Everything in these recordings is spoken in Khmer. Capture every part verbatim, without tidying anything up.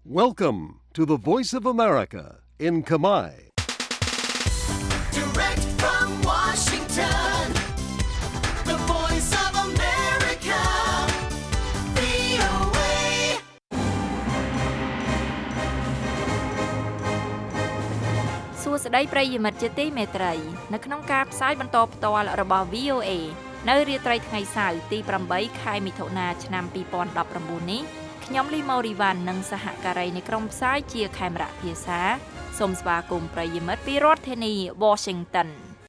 Welcome to the Voice of America in Khmer. Direct from Washington, the Voice of America, វី អូ เอសួស្តីប្រិយមិត្តជាទីមេត្រីនៅក្នុងការផ្សាយបន្តផ្ទាល់របស់ វី អូ เอ នៅរាត្រីថ្ងៃសៅរ៍ទី8ខែមិថុនាឆ្នាំពីរពាន់ដប់ប្រាំបួននេះខ្ញុំលីម៉ូរីវ៉ាន់និងសហការីនៃក្រុមផ្សាយជាខេមរៈភាសាសូមស្វាគមន៍ប្រិយមិត្តពីរដ្ឋធានី Washington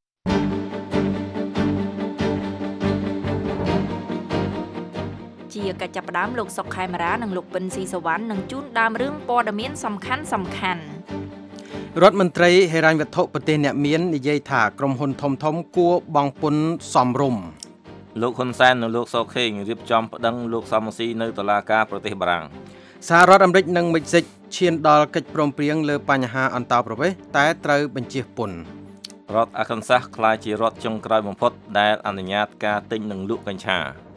ជាកិច្ចចាប់ផ្ដើមលោកសុកខេមរានិងលោកពិនស៊ីសវណ្ណនឹងជូនដើមរឿងព័ត៌មានសំខាន់សំខាន់រដ្ឋមន្ត្រីហិរញ្ញវត្ថុប្រទេសអ្នកមាននិយាយថាក្រុមហ៊ុនធំធំគួរបង់ពន្ធសមរម្យលោកហ៊ុនសែននិងលោកសខេងរៀបចំប្តឹងលោកសំស៊ីនៅតុលាការប្រទេសបារាំងសហរដ្ឋអាមេរិកនិងមិចស៊ិកឈានដល់កិច្ចព្រមព្រៀងលើបញ្ហាអន្តោប្រវេសន៍តែត្រូវបញ្ជៀសពន្ធរដ្ឋអាកានសាសក្លាយជារដ្ឋចុងក្រោយបំផុតដែលអនុញ្ញាតការទិញនិងលក់កញ្ឆា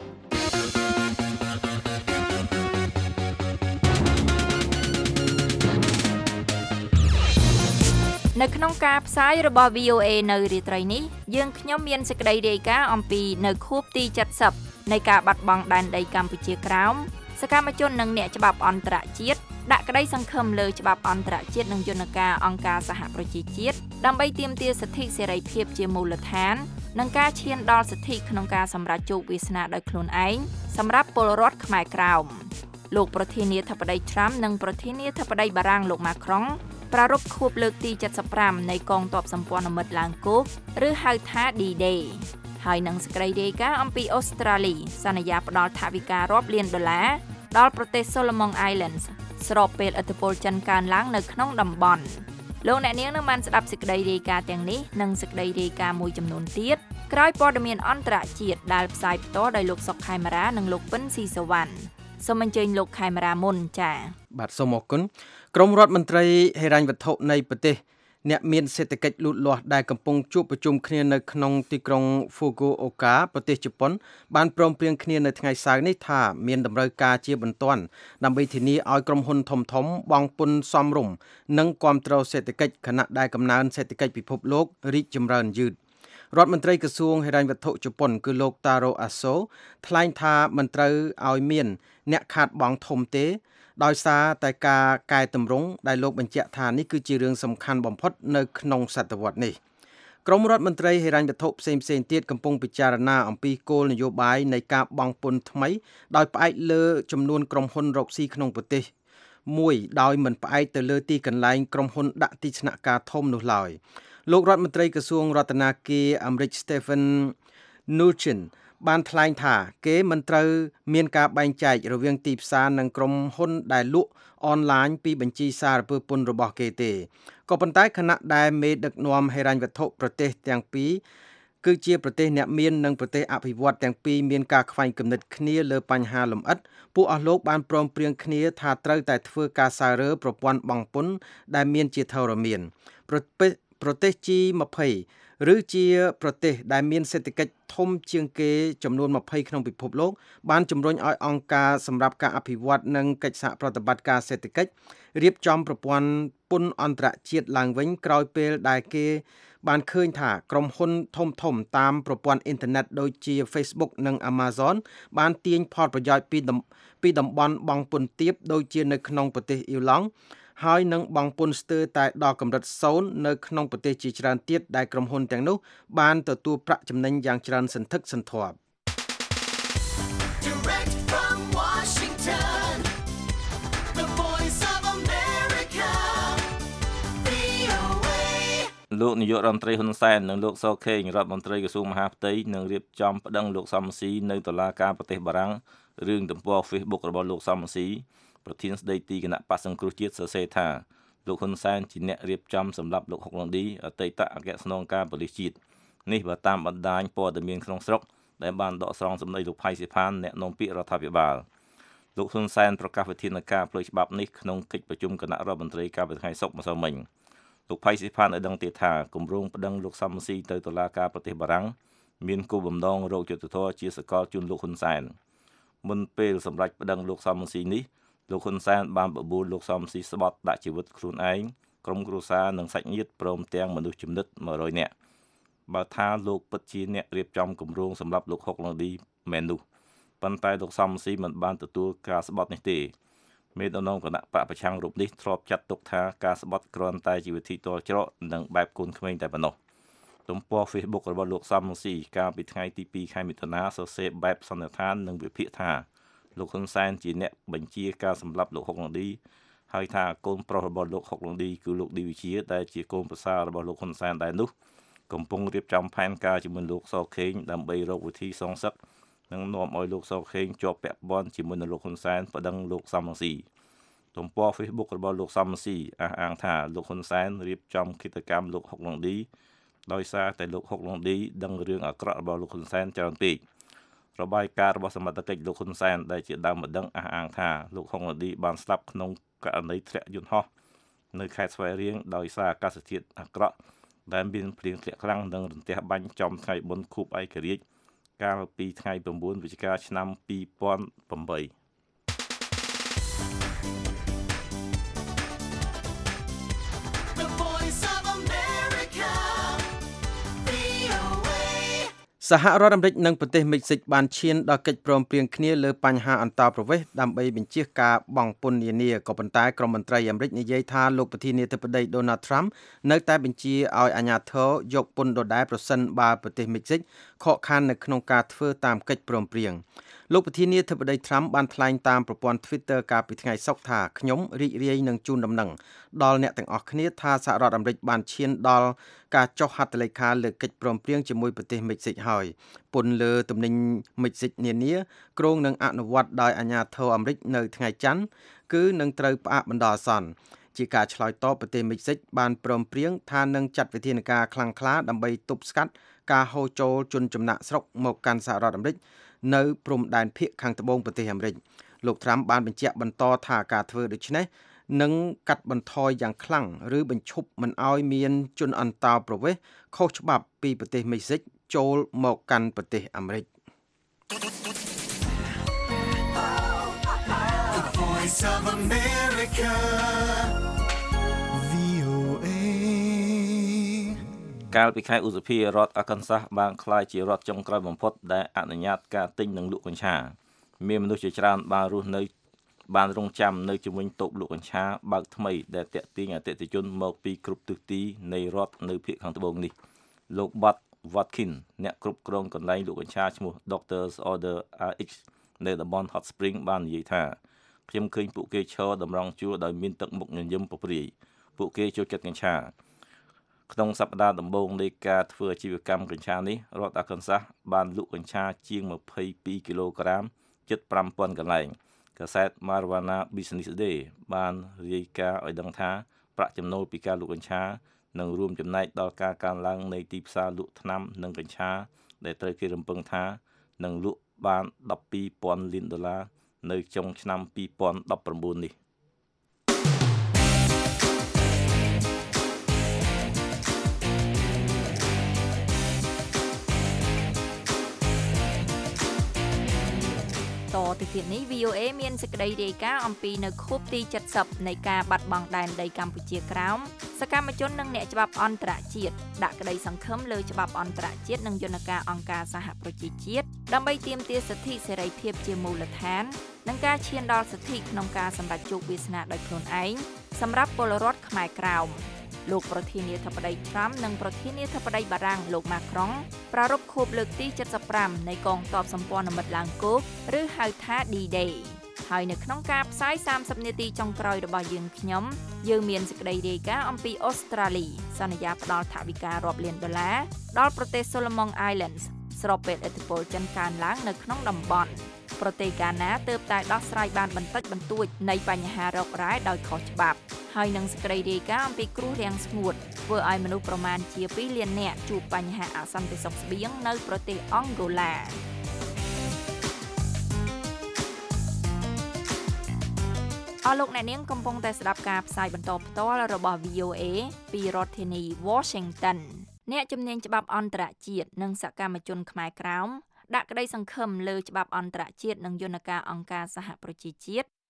នៅក្នុងការផ្សាយរបស់ វី អូ เอ នៅរាត្រីនេះយើងខ្ញុំមានសេចក្តីរាយការណ៍អំពីនៅខួបទីเจ็ดสิบនៃការបាត់បង់ដែនដីកម្ពុជាក្រោមសកម្មជននិងអ្នកច្បាប់អន្តរជាតិដាក់ក្តីសង្ឃឹមលើច្បាប់អន្តរជាតិនិងយន្តការអង្គការសហប្រជាជាតិដើម្បីទាមទារសិទ្ធិសេរីភាពជាមូលដ្ឋាននិងការឈានដល់សិទ្ធិក្នុងការសម្រេចជោគវាសនាដោយខ្លួនឯងសម្រាប់ពលរដ្ឋខ្មែរក្រោមលោកប្រធានាធិបតី Trump និងប្រធានាធិបតីបារាំងលោក Macronប្រារព្ធខួបលើកទីเจ็ดสิบห้าនៃកងទ័ពសម្ព័ន្ធមិត្តឡើងគោកឬហៅថា D-Day ហើយនឹងសេចក្តីរាយការណ៍អំពីអូស្ត្រាលីសន្យាផ្ដល់ថវិការាប់លានដុល្លារដល់ប្រទេស Solomon Islands ស្របពេលឥទ្ធិពលចិនកើនឡើងនៅក្នុងតំបន់លោកអ្នកនាងនឹងបានស្ដាប់សេចក្តីរាយការណ៍ទាំងនេះនិងសេចក្តីរាយការណ៍មួយចំនួនទៀតក្រោយព័ត៌មានអន្តរជាតិដែលផ្សាយផ្ទាល់ដោយលោកសុកខេមរានិងលោកពិនស៊ីសវណ្ណសូមអញ្ជើញលោកខេមរាមុនចា៎បាទសូមអរគុណក្រមរដ្ឋមន្ត្រីហិរញ្ញវត្ថុនៃប្រទេសអ្នកមានសេដ្ឋកិច្ចលូតលាស់ដែលកំពុងជួបប្រជុំគ្នានៅក្នុងទីក្រុង Fukuoka ប្រទេសជប៉ុនបានព្រមព្រៀងគ្នានៅថ្ងៃសៅរ៍នេះថាមានតម្រូវការជាបន្ទាន់ដើម្បីធានាឲ្យក្រុមហ៊ុនធំធំបង់ពន្ធសមរម្យនិងគាំទ្រសេដ្ឋកិច្ចខណៈដែលកំណើនសេដ្ឋកិច្ចពិភពលោករីកចម្រើនយឺតរដ្ឋមន្ត្រីក្រសួងហិរញ្ញវត្ថុជប៉ុនគឺលោក Taro Aso ថ្លែងថាមិនត្រូវឲ្យមានអ្នកខាតបង់ធំទេដោយសារតែការកែតម្រង់ដែលលោកបញ្ជាក់ថានេះគឺជារឿងសំខាន់បំផុតនៅក្នុងសតវត្សនេះក្រមរដ្ឋមន្ត្រីហិរញ្ញវត្ថុផ្សេងៗទៀតកំពុងពិចារណាអំពីគោលនយោបាយនៃការបង់ពន្ធថ្មីដោយផ្អែកលើចំនួនក្រុមហ៊ុនរកស៊ីក្នុងប្រទេសមួយដោយមិនផ្អែកទៅលើទីកន្លែងក្រុមហ៊ុនដាក់ទីស្នាក់ការធំនោះឡើយលោករដ្ឋមន្ត្រីក្រសួងរដ្ឋាភិបាលអាមេរិក Stephen Mnuchinបានថ្លែងថាគេមិនត្រូវមានការបែងចែករវាងទីផ្សារនិងក្រុមហ៊ុនដែលលក់អនឡាញពីបញ្ជីសារពើពន្ធរបស់គេទេក៏ប៉ុន្តែខណៈដែលមេដឹកនាំហិរញ្ញវត្ថុប្រទេសទាំងពីរគឺជាប្រទេសអ្នកមាននិងប្រទេសអភិវឌ្ឍទាំងពីរមានការខ្វែងគំនិតគ្នាលើបញ្ហាលម្អិតពួកអស់លោកបានព្រមព្រៀងគ្នាថាត្រូវតែធ្វើការសាររើប្រព័ន្ធបង់ពន្ធដែលមានជាធរមានប្រទេស G 20ឬជាប្រទេសដែលមានសេដ្ឋកិច្ចធំជាងគេចំនួន20ក្នុងពិភពលោកបានជំរុញឲ្យអង្គការសម្រាប់ការអភិវឌ្ឍនិងកិច្ចសហប្រតិបត្តិការសេដ្ឋកិច្ចរៀបចំប្រព័ន្ធពន្ធអន្តរជាតិឡើងវិញក្រោយពេលដែលគេបានឃើញថាក្រុមហ៊ុនធំៗតាមប្រព័ន្ធអ៊ីនធឺណិតដូចជា Facebook និង Amazon បានទាញផលប្រយោជន៍ពីពីតំបន់បង់ពន្ធទាបដូចជានៅក្នុងប្រទេសអ៊ីឡង់ហើយនឹងបង់ពន្ធស្ទើរតែដល់កម្រិតសូន្យនៅក្នុងប្រទេសជាច្រើនទៀតដែលក្រុមហ៊ុនទាំងនោះបានទទួលប្រាក់ចំណេញយ៉ាងច្រើនសន្ធឹកសន្ធាប់ Direct from Washington, the Voice of America, វី អូ เอលោកនាយករដ្ឋមន្ត្រីហ៊ុនសែននិងលោកសខេងរដ្ឋមន្ត្រីក្រសួងមហាផ្ទៃនឹងរៀបចំប្តឹងលោកសំស៊ីនៅតុលាការប្រទេសបារាំងរឿងទំព័រ Facebook របស់លោកសំស៊ីប្រធានស្ដីទីគណៈបក្សសង្គ្រោះជាតិសរសេរថាលោកហ៊ុនសែនជាអ្នករៀបចំសម្រាប់លោកហុកឡុងឌីអតីតអគ្គស្នងការប៉ូលីសជាតិនេះបើតាមបណ្ដាញព័ត៌មានក្នុងស្រុកដែលបានដកស្រង់សម្ដីលោកផៃស៊ីផានអ្នកនាំពាក្យរដ្ឋាភិបាលលោកហ៊ុនសែនប្រកាសវិធានការផ្លូវច្បាប់នេះក្នុងកិច្ចប្រជុំគណៈរដ្ឋមន្ត្រីកាលពីថ្ងៃសុក្រម្សិលមិញលោកផៃស៊ីផានឲ្យដឹងទៀតថាគម្រោងប្តឹងលោកសំស៊ីទៅតុលាការប្រទេសបារាំងមានគោលបំណងរកយុត្តិធម៌ជាសកលជូនលោកហ៊ុនសែនមុនពេលសម្រាប់ប្តឹងលោកសំស៊ីនេះលោកហ៊ុនសែនបានបបួលលោកសំស៊ីស្បត់ដាក់ជីវិតខ្លួនឯងក្រុមគ្រួសារនិងសាច់ញាតិព្រមទាំងមនុស្សចំណិតone hundredនាក់បើថាលោកពិតជាអ្នករៀបចំគម្រោងសម្រាប់លោកហុកឡុងឌីមែននោះប៉ុន្តែលោកសំស៊ីមិនបានទទួលការស្បត់នេះទេមេដឹកនាំគណៈបកប្រឆាំងរូបនេះធ្លាប់ចាត់ទុកថាការស្បត់គ្រាន់តែជាវិធីទាល់ច្រកនិងបែបកូនក្មេងតែប៉ុណ្ណោះទំព័រ Facebook របស់លោកសំស៊ីកាលពីថ្ងៃទីtwoខែមិថុនាសរសេរបែបសន្និដ្ឋាននិងវិភាគថាលោកហ៊ុនសែនជាអ្នកបញ្ជាការសម្លាប់លោកហុកឡុងឌីហើយថាកូនប្រុសរបស់លោកហុកឡុងឌីគឺលោកឌីវិជាដែលជាកូនប្រសាររបស់លោកហ៊ុនសែនដែរនោះកំពុងរៀបចំផែនការជាមួយលោកសខេងដើម្បីរកវិធីសងសឹកនិងនាំឲ្យលោកសខេងជាប់ពាក់ព័ន្ធជាមួយនឹងលោកហ៊ុនសែនប្តឹងលោកសំរងស៊ីទំព័រ Facebook របស់លោកសំរងស៊ីអះអាងថាលោកហ៊ុនសែនរៀបចំគិតកម្មលោកហុកឡុងឌីដោយសារតែលោកហុកឡុងឌីដឹងរឿងអាក្រក់របស់លោកហ៊ុនសែនច្រើនពេករបាយការណ៍របស់សមត្ថកិច្ចលោកហ៊ុនសែនដែលជាដើមម្ដងអះអាងថាលោកហុកឡុងឌីបានស្លាប់ក្នុងករណីធ្លាក់យន្តហោះនៅខេត្តស្វាយរៀងដោយសារអាកាសធាតុអាក្រក់ដែលមានភ្លៀងធ្លាក់ខ្លាំងនិងរន្ទះបាញ់ចំថ្ងៃបុណ្យខួបឯករាជ្យកាលពីថ្ងៃnineវិច្ឆិកាឆ្នាំtwo thousand eight The voice of America, V O A. សហរដ្ឋអាមេរិកនិងប្រទេសមិចស៊ិកបានឈានដល់កិច្ចព្រមព្រៀងគ្នាលើបញ្ហាអន្តោប្រវេសន៍ដើម្បីបញ្ជៀសការបង់ពន្ធនានាក៏ប៉ុន្តែក្រុមមន្ត្រីអាមេរិកនិយាយថាលោកប្រធានាធិបតី Donald Trump នៅតែបញ្ជាឲ្យអាជ្ញាធរយកពន្ធដដែលប្រសិនបើប្រទេសមិចស៊ិកខកខាននៅក្នុងការធ្វើតាមកិច្ចព្រមព្រៀងលោកប្រធានាធិបតី Trump បានថ្លែងតាមប្រព័ន្ធ Twitter កាលពីថ្ងៃសុក្រថាខ្ញុំរីករាយនឹងជូនដំណឹងដល់អ្នកទាំងអស់គ្នាថាសហរដ្ឋអាមេរិកបានឈានដល់ការចុះហត្ថលេខាលើកិច្ចព្រមព្រៀងជាមួយប្រទេសមិចស៊ិកហើយពន្ធលើទំនិញមិចស៊ិកនានាគ្រោងនឹងអនុវត្តដោយអាជ្ញាធរអាមេរិកនៅថ្ងៃច័ន្ទគឺនឹងត្រូវផ្អាកបណ្ដោះអាសន្នជាការឆ្លើយតបប្រទេសមិចស៊ិកបានព្រមព្រៀងថានឹងចាត់វិធានការខ្លាំងក្លាដើម្បីទប់ស្កាត់ការហូរចូលជនចំណាក់ស្រុកមកកាន់សហរដ្ឋអាមេរិកនៅព្រំដែនភាគខាងត្បូងប្រទេសអាមេរិកលោក Trump បានបញ្ជាក់បន្តថាការធ្វើដូច្នេះនឹងកាត់បន្ថយយ៉ាងខ្លាំងឬបញ្ឈប់មិនឲ្យមានជនអន្តោប្រវេសន៍ខុសច្បាប់ពីប្រទេសមិចស៊ិកចូលមកកាន់ប្រទេសអាមេរិក The voice of America, V O A. កាលពីខែឧសភារដ្ឋ Arkansas បានក្លាយជារដ្ឋចុងក្រោយបំផុតដែលអនុញ្ញាតការទិញនិងលក់កញ្ឆាមានមនុស្សជាច្រើនបានរស់នៅបានរងចាំនៅជំនាញតូបលក់កញ្ឆាបើកថ្មីដែលតាក់ទាញអតិថិជនមកពីគ្រប់ទិសទីនៃរដ្ឋនៅភាគខាងត្បូងនេះលោក Bud Watkin អ្នកគ្រប់គ្រងកន្លែងលក់កញ្ឆាឈ្មោះ Doctor's Order R X នៅតំបន់ Hot Spring បាននិយាយថាខ្ញុំឃើញពួកគេឈរតម្រង់ជួរដោយមានទឹកមុខញញឹមពព្រាយពួកគេចូលចិត្តកញ្ឆាក្នុងសប្តាហ៍ដំបូងនៃការធ្វើអាជីវកម្មកញ្ឆានេះរដ្ឋ Arkansas បានលក់កញ្ឆាជាងtwenty-twoគីឡូក្រាមជិតfive thousandកន្លែងកាសែត Marijuana Business Day បានរាយការណ៍ឲ្យដឹងថាប្រាក់ចំណូលពីការលក់កញ្ឆានឹងរួមចំណែកដល់ការកើនឡើងនៃទីផ្សារលក់ថ្នាំនិងកញ្ឆាដែលត្រូវគេរំពឹងថានឹងលក់បានtwelve thousandលានដុល្លារនៅចុងឆ្នាំtwenty nineteenនេះតទៅទៀតនេះ V O A មានសេចក្តីរាយការណ៍អំពីនៅខួបទីseventyនៃការបាត់បង់ដែនដីកម្ពុជាក្រោមសកម្មជននិងអ្នកច្បាប់អន្តរជាតិដាក់ក្តីសង្ឃឹមលើច្បាប់អន្តរជាតិនិងយន្តការអង្គការសហប្រជាជាតិដើម្បីទាមទារសិទ្ធិសេរីភាពជាមូលដ្ឋាននិងការឈានដល់សិទ្ធិក្នុងការសម្រេចជោគវាសនាដោយខ្លួនឯងសម្រាប់ពលរដ្ឋខ្មែរក្រោមលោកប្រធានាធិបតី Trump និងប្រធានាធិបតីបារាំងលោក Macron ប្រារព្ធខួបលើកទីseventy-fiveនៃកងទ័ពសម្ព័ន្ធមិត្តឡើងគោកឬហៅថា D-Day ហើយនៅក្នុងការផ្សាយthirtyនាទីចុងក្រោយរបស់យើងខ្ញុំយើងមានសេចក្តីរាយការណ៍អំពីអូស្ត្រាលីសន្យាផ្ដល់ថវិការាប់លានដុល្លារដល់ប្រទេស Solomon Islands ស្របពេលឥទ្ធិពលចិនកើនឡើងនៅក្នុងតំបន់ប្រទេសហ្គាណាទើបតែដោះស្រាយបានបន្តិចបន្តួចនៃបញ្ហារ៉ុករ៉ែដោយខុសច្បាប់ហើយនឹងសេចក្តីរាយការណ៍អំពីគ្រោះរាំងស្ងួតធ្វើឲ្យមនុស្សប្រមាណជាtwoលាននាក់ជួបបញ្ហាអសន្តិសុខស្បៀងនៅប្រទេសអង់ហ្គោឡាអស់លោកអ្នកនាងកំពុងតែស្ដាប់ការផ្សាយបន្តផ្ទាល់របស់ V O A ពីរដ្ឋធានី Washington អ្នកជំនាញច្បាប់អន្តរជាតិនិងសកម្មជនខ្មែរក្រោមដាក់ក្តីសង្ឃឹមលើច្បាប់អន្តរជាតិនិងយន្តការអង្គការសហប្រជាជាតិ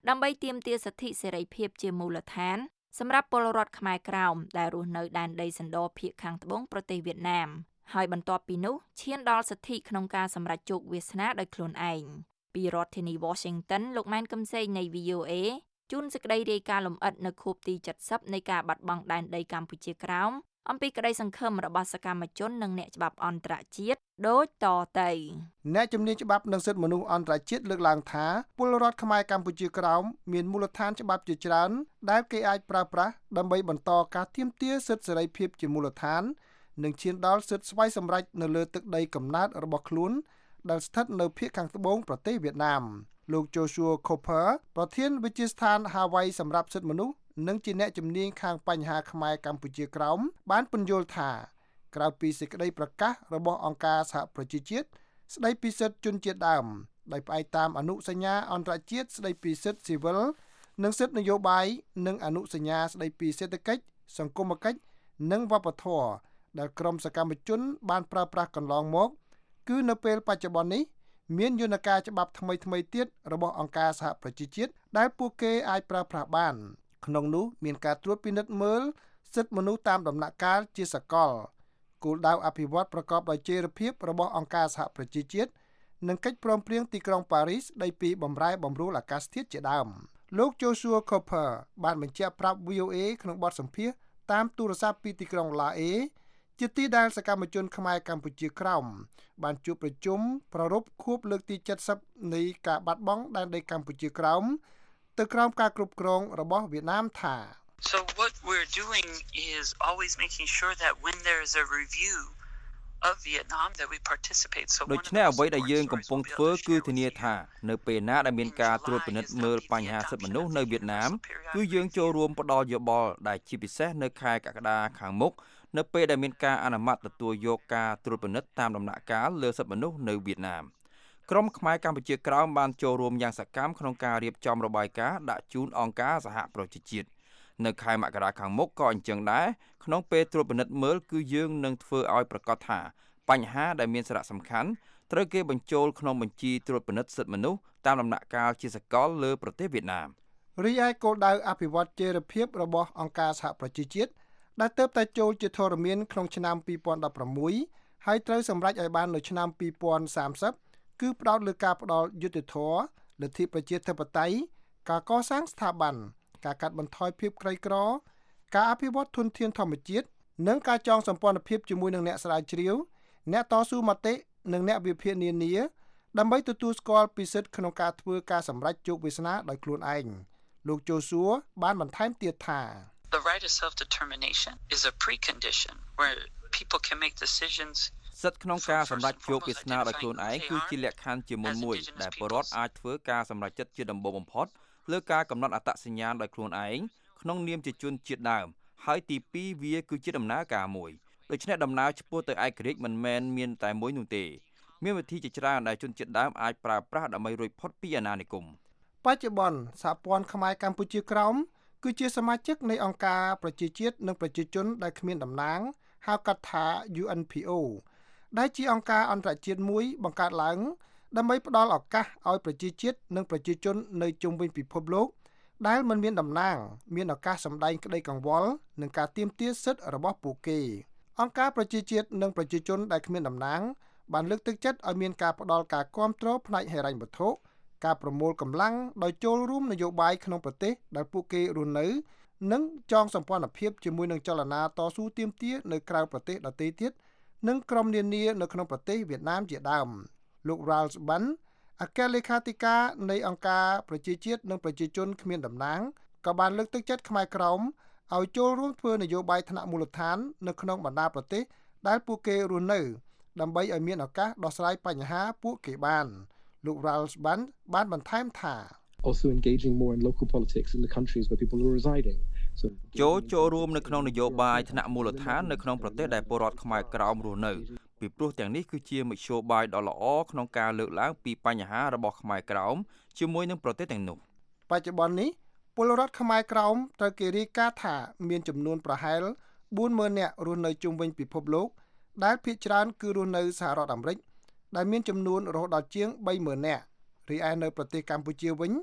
ដើម្បីទាមទារសិទ្ធិសេរីភាពជាមូលដ្ឋានសម្រាប់ពលរដ្ឋខ្មែរក្រោមដែលរស់នៅដែនដីសណ្ដភាគខាងត្បូងប្រទេសវៀតណាមហើយបន្ទាប់ពីនោះឈានដល់សិទ្ធិក្នុងការសម្រេចជោគវាសនាដោយខ្លួនឯងពីរដ្ឋធានី Washington លោកម៉ែនកំសែងនៃ V O A ជូនសេចក្តីរាយការណ៍លម្អិតនៅខួបទីเจ็ดสิบនៃការបាត់បង់ដែនដីកម្ពុជាក្រោមអំពីក្តីសង្ឃឹមរបស់សកម្មជននិងអ្នកច្បាប់អន្តរជាតិដូចតទៅអ្នកជំនាញច្បាប់និងសិទ្ធិមនុស្សអន្តរជាតិលើកឡើងថាពលរដ្ឋខ្មែរកម្ពុជាក្រោមមានមូលដ្ឋានច្បាប់ជាច្រើនដែលគេអាចប្រើប្រាស់ដើម្បីបន្តការទាមទារសិទ្ធិសេរីភាពជាមូលដ្ឋាននិងឈានដល់សិទ្ធិស្វ័យសម្រេចនៅលើទឹកដីកំណើតរបស់ខ្លួនដែលស្ថិតនៅភាគខាងត្បូងប្រទេសវៀតណាមលោក Joshua Cooper ប្រធានវិទ្យាស្ថាន Hawaii សម្រាប់សិទ្ធិមនុស្សនិងជាអ្នកជំនាញខាងបញ្ហាខ្មែរកម្ពុជាក្រោមបានពន្យល់ថាក្រៅពីសេចក្តីប្រកាសរបស់អង្គការសហប្រជាជាតិស្តីពីសិទ្ធិជនជាតិដើមដោយផ្អែកតាមអនុសញ្ញាអន្តរជាតិស្តីពីសិទ្ធិស៊ីវិលនិងសិទ្ធិនយោបាយនិងអនុសញ្ញាស្តីពីសេដ្ឋកិច្ចសង្គមគិច្ចនិងវប្បធម៌ដែលក្រុមសកម្មជនបានប្រើប្រាស់កន្លងមកគឺនៅពេលបច្ចុប្បន្ននេះមានយន្តការច្បាប់ថ្មីៗទៀតរបស់អង្គការសហប្រជាជាតិដែលពួកគេអាចប្រើប្រាស់បានក្នុងនោះមានការត្រួតពិនិត្យមើលសិទ្ធិមនុស្សតាមដំណាក់កាលជាសកលគោលដៅអភិវឌ្ឍប្រកបដោយចីរភាពរបស់អង្គការសហប្រជាជាតិនិងកិច្ចព្រមព្រៀងទីក្រុងប៉ារីសស្តីពីបម្រែបម្រួលអាកាសធាតុជាដើមលោក Joshua Cooper បានបញ្ជាក់ប្រាប់ V O A ក្នុងបទសម្ភាសន៍តាមទូរស័ព្ទពីទីក្រុងឡាអេជាទីដែលសកម្មជនខ្មែរកម្ពុជាក្រោមបានជួបប្រជុំប្រារព្ធខួបលើកទីเจ็ดสิบនៃការបាត់បង់ដែនដីកម្ពុជាក្រោមទៅក្រោមការគ្រប់គ្រងរបស់វៀតណាមថា So what we're doing is always making sure that when there is a review of Vietnam that we participate. So ដូច្នេះអ្វីដែលយើងកំពុងធ្វើគឺធានាថានៅពេលណាដែលមានការត្រួតពិនិត្យមើលបញ្ហាសិទ្ធិមនុស្សនៅវៀតណាមគឺយើងចូលរួមផ្ដល់យោបល់ដែលជាពិសេសនៅខែកក្កដាខាងមុខនៅពេលដែលមានការអនុម័តទទួលយកការត្រួតពិនិត្យតាមដំណាក់កាលលើសិទ្ធិមនុស្សនៅវៀតណាមក្រុមខ្មែរកម្ពុជាក្រោមបានចូលរួមយ៉ាងសកម្មក្នុងការរៀបចំរបាយការណ៍ដាក់ជូនអង្គការសហប្រជាជាតិនៅខែមករាខាងមុខក៏អញ្ចឹងដែរក្នុងពេលត្រួតពិនិត្យមើលគឺយើងនឹងធ្វើឲ្យប្រកាសថាបញ្ហាដែលមានសារៈសំខាន់ត្រូវគេបញ្ចូលក្នុងបញ្ជីត្រួតពិនិត្យសិទ្ធិមនុស្សតាមដំណាក់កាលជាសកលលើប្រទេសវៀតណាមរីឯគោលដៅអភិវឌ្ឍចីរភាពរបស់អង្គការសហប្រជាជាតិដែលទើបតែចូលជាធរមានក្នុងឆ្នាំពីរពាន់ដប់ប្រាំមួយហើយត្រូវសម្រេចឲ្យបាននៅឆ្នាំពីរពាន់សាមសិបគឺផ្ដោតលើការផ្ដល់យុត្តិធម៌លទ្ធិប្រជាធិបតេយ្យការកសាងស្ថាប័នការកាត់បន្ថយភាពក្រីក្រការអភិវឌ្ឍធនធានធម្មជាតិនិងការចងសម្ព័ន្ធភាពជាមួយនឹងអ្នកស្រាវជ្រាវអ្នកតស៊ូមតិនិងអ្នកវិភាគនានាដើម្បីទទួលស្គាល់ពីសិទ្ធិក្នុងការធ្វើការសម្រេចជោគវាសនាដោយខ្លួនឯងលោក Joshua បានបន្ថែមទៀតថា The right of self-determination is a precondition where people can make decisions សិទ្ធិក្នុងការសម្រេចជោគវាសនាដោយខ្លួនឯងគឺជាលក្ខខណ្ឌជាមុនមួយដែលពលរដ្ឋអាចធ្វើការសម្រេចចិត្តជាដំបូងបំផុតលើការកំណត់អត្តសញ្ញាណដោយខ្លួនឯងក្នុងនាមជាជនជាតិដើមហើយទីពីរវាគឺជាដំណើរការមួយដូច្នេះដំណើរឆ្ពោះទៅឯករាជ្យមិនមែនមានតែមួយនោះទេមានវិធីជាច្រើនដែលជនជាតិដើមអាចប្រើប្រាស់ដើម្បីរួចផុតពីអាណានិគមបច្ចុប្បន្នសហព័ន្ធខ្មែរកម្ពុជាក្រោមគឺជាសមាជិកនៃអង្គការប្រជាជាតិនិងប្រជាជនដែលគ្មានតំណាងហៅកាត់ថា U N P O ដែលជាអង្គការអន្តរជាតិមួយបង្កើតឡើងដើម្បីផ្ដល់ឱកាសឲ្យប្រជាជាតិនិងប្រជាជននៅជុំវិញពិភពលោកដែលមិនមានតំណាងមានឱកាសសម្ដែងក្តីកង្វល់និងការទាមទារសិទ្ធិរបស់ពួកគេអង្គការប្រជាជាតិនិងប្រជាជនដែលគ្មានតំណាងបានលើកទឹកចិត្តឲ្យមានការផ្ដល់ការគាំទ្រផ្នែកហិរញ្ញវត្ថុការប្រមូលកម្លាំងដោយចូលរួមនយោបាយក្នុងប្រទេសដែលពួកគេរស់នៅនិងចងសម្ព័ន្ធភាពជាមួយនឹងចលនាតស៊ូទាមទារនៅក្រៅប្រទេសដទៃទៀតនិងក្រុមនានានៅក្នុងប្រទេសវៀតណាមជាដើមលោក Ralph Bunn អគ្គលេខាធិការនៃអង្គការប្រជាជាតិនិងប្រជាជនគ្មានតំណាងក៏បានលើកទឹកចិត្តខ្មែរក្រោមឲ្យចូលរួមធ្វើនយោបាយថ្នាក់មូលដ្ឋាននៅក្នុងបណ្ដាប្រទេសដែលពួកគេរស់នៅដើម្បីឲ្យមានឱកាសដោះស្រាយបញ្ហាពួកគេបានលោក Ralph Bunn បានបន្ថែមថា also engaging more in local politics in the countries where people are residing so ចូលចូលរួមនៅក្នុងនយោបាយថ្នាក់មូលដ្ឋាននៅក្នុងប្រទេសដែលពលរដ្ឋខ្មែរក្រោមរស់នៅពីព្រោះទាំងនេះគឺជាមធ្យោបាយដ៏ល្អក្នុងការលើកឡើងពីបញ្ហារបស់ខ្មែរក្រោមជាមួយនឹងប្រទេសទាំងនោះបច្ចុប្បន្ននេះពលរដ្ឋខ្មែរក្រោមត្រូវគេរាយការណ៍ថាមានចំនួនប្រហែលបួនម៉ឺននាក់រស់នៅជុំវិញពិភពលោកដែលភាគច្រើនគឺរស់នៅសហរដ្ឋអាមេរិកដែលមានចំនួនរហូតដល់ជាងបីម៉ឺននាក់រីឯនៅប្រទេសកម្ពុជាវិញ